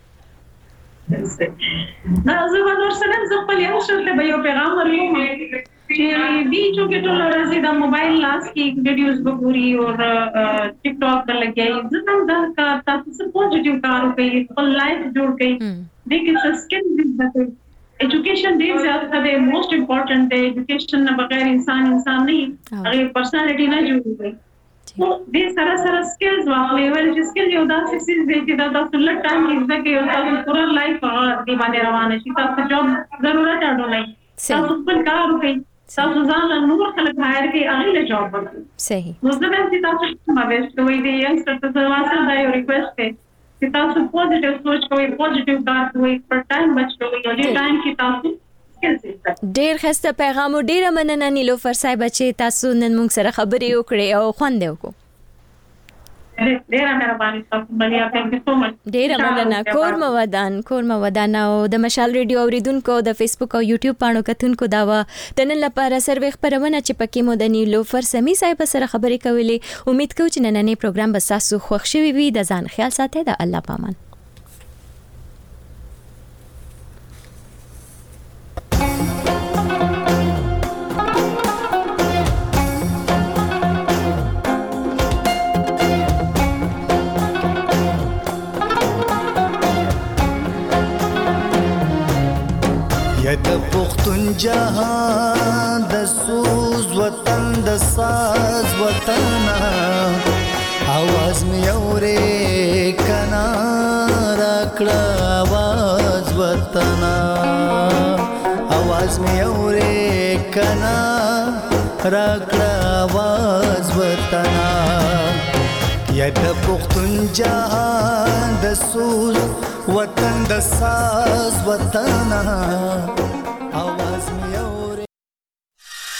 دا زه ورور سره زه خپل یو څه ته یو پیغام ورکوم چې دی چې ټول ورځې د موبایل لاس کې ویډیوز وګوري او ټیک ټاک پر لګي زه هم دا کار تاسو څه پوزټیو کار کوي خپل لایف جوړ کوي د کې سکل دې ایجوکیشن دې زیاته د موست امپورټنٹ دی ایجوکیشن نه بغیر انسان انسان نه هغه پرسنالټي نه جوړوي نو دې سره سره سکلز واخلي ول چې سکل یو داسې څه دی چې دا تاسو لږ ټایم کې زده کوي او تاسو پوره لایف دې باندې روان شي تاسو جاب ضرورت اړو نه تاسو خپل کار کوي تاسو ځان له نور خلک هایر کوي هغه له جاب ورکړي صحیح نو زه به تاسو ما وېست کوي دې ینګستر ته واسه دا یو ریکوست دی چې تاسو پوزټیو سوچ کوئ پوزټیو کار کوئ پر ټایم بچ کوئ او دې ټایم کې تاسو ډیر خسته پیغام او ډیر مننه نیلوفر صاحب چې تاسو نن موږ سره خبرې وکړې او خوند وکړو ډیر مهرباني تاسو بلیا ثانک یو سو مچ ډیر مننه کور مو ودان کور مو ودان او د مشال ریډیو اوریدونکو د فیسبوک او یوټیوب پاڼو کتونکو دا و د نن لپاره سروي خبرونه چې پکې مو د نیلوفر سمي صاحب سره خبرې کولې امید کوم چې نننې پروګرام به تاسو خوښ شوي وي د ځان خیال ساتئ د الله پامان د پختون جهان د سوز وطن د ساز وطن आवाज می اورې کنا راکړه आवाज وطن आवाज می اورې کنا راکړه आवाज وطنا یا د پښتون جهان د سوز وطن د ساز وطنا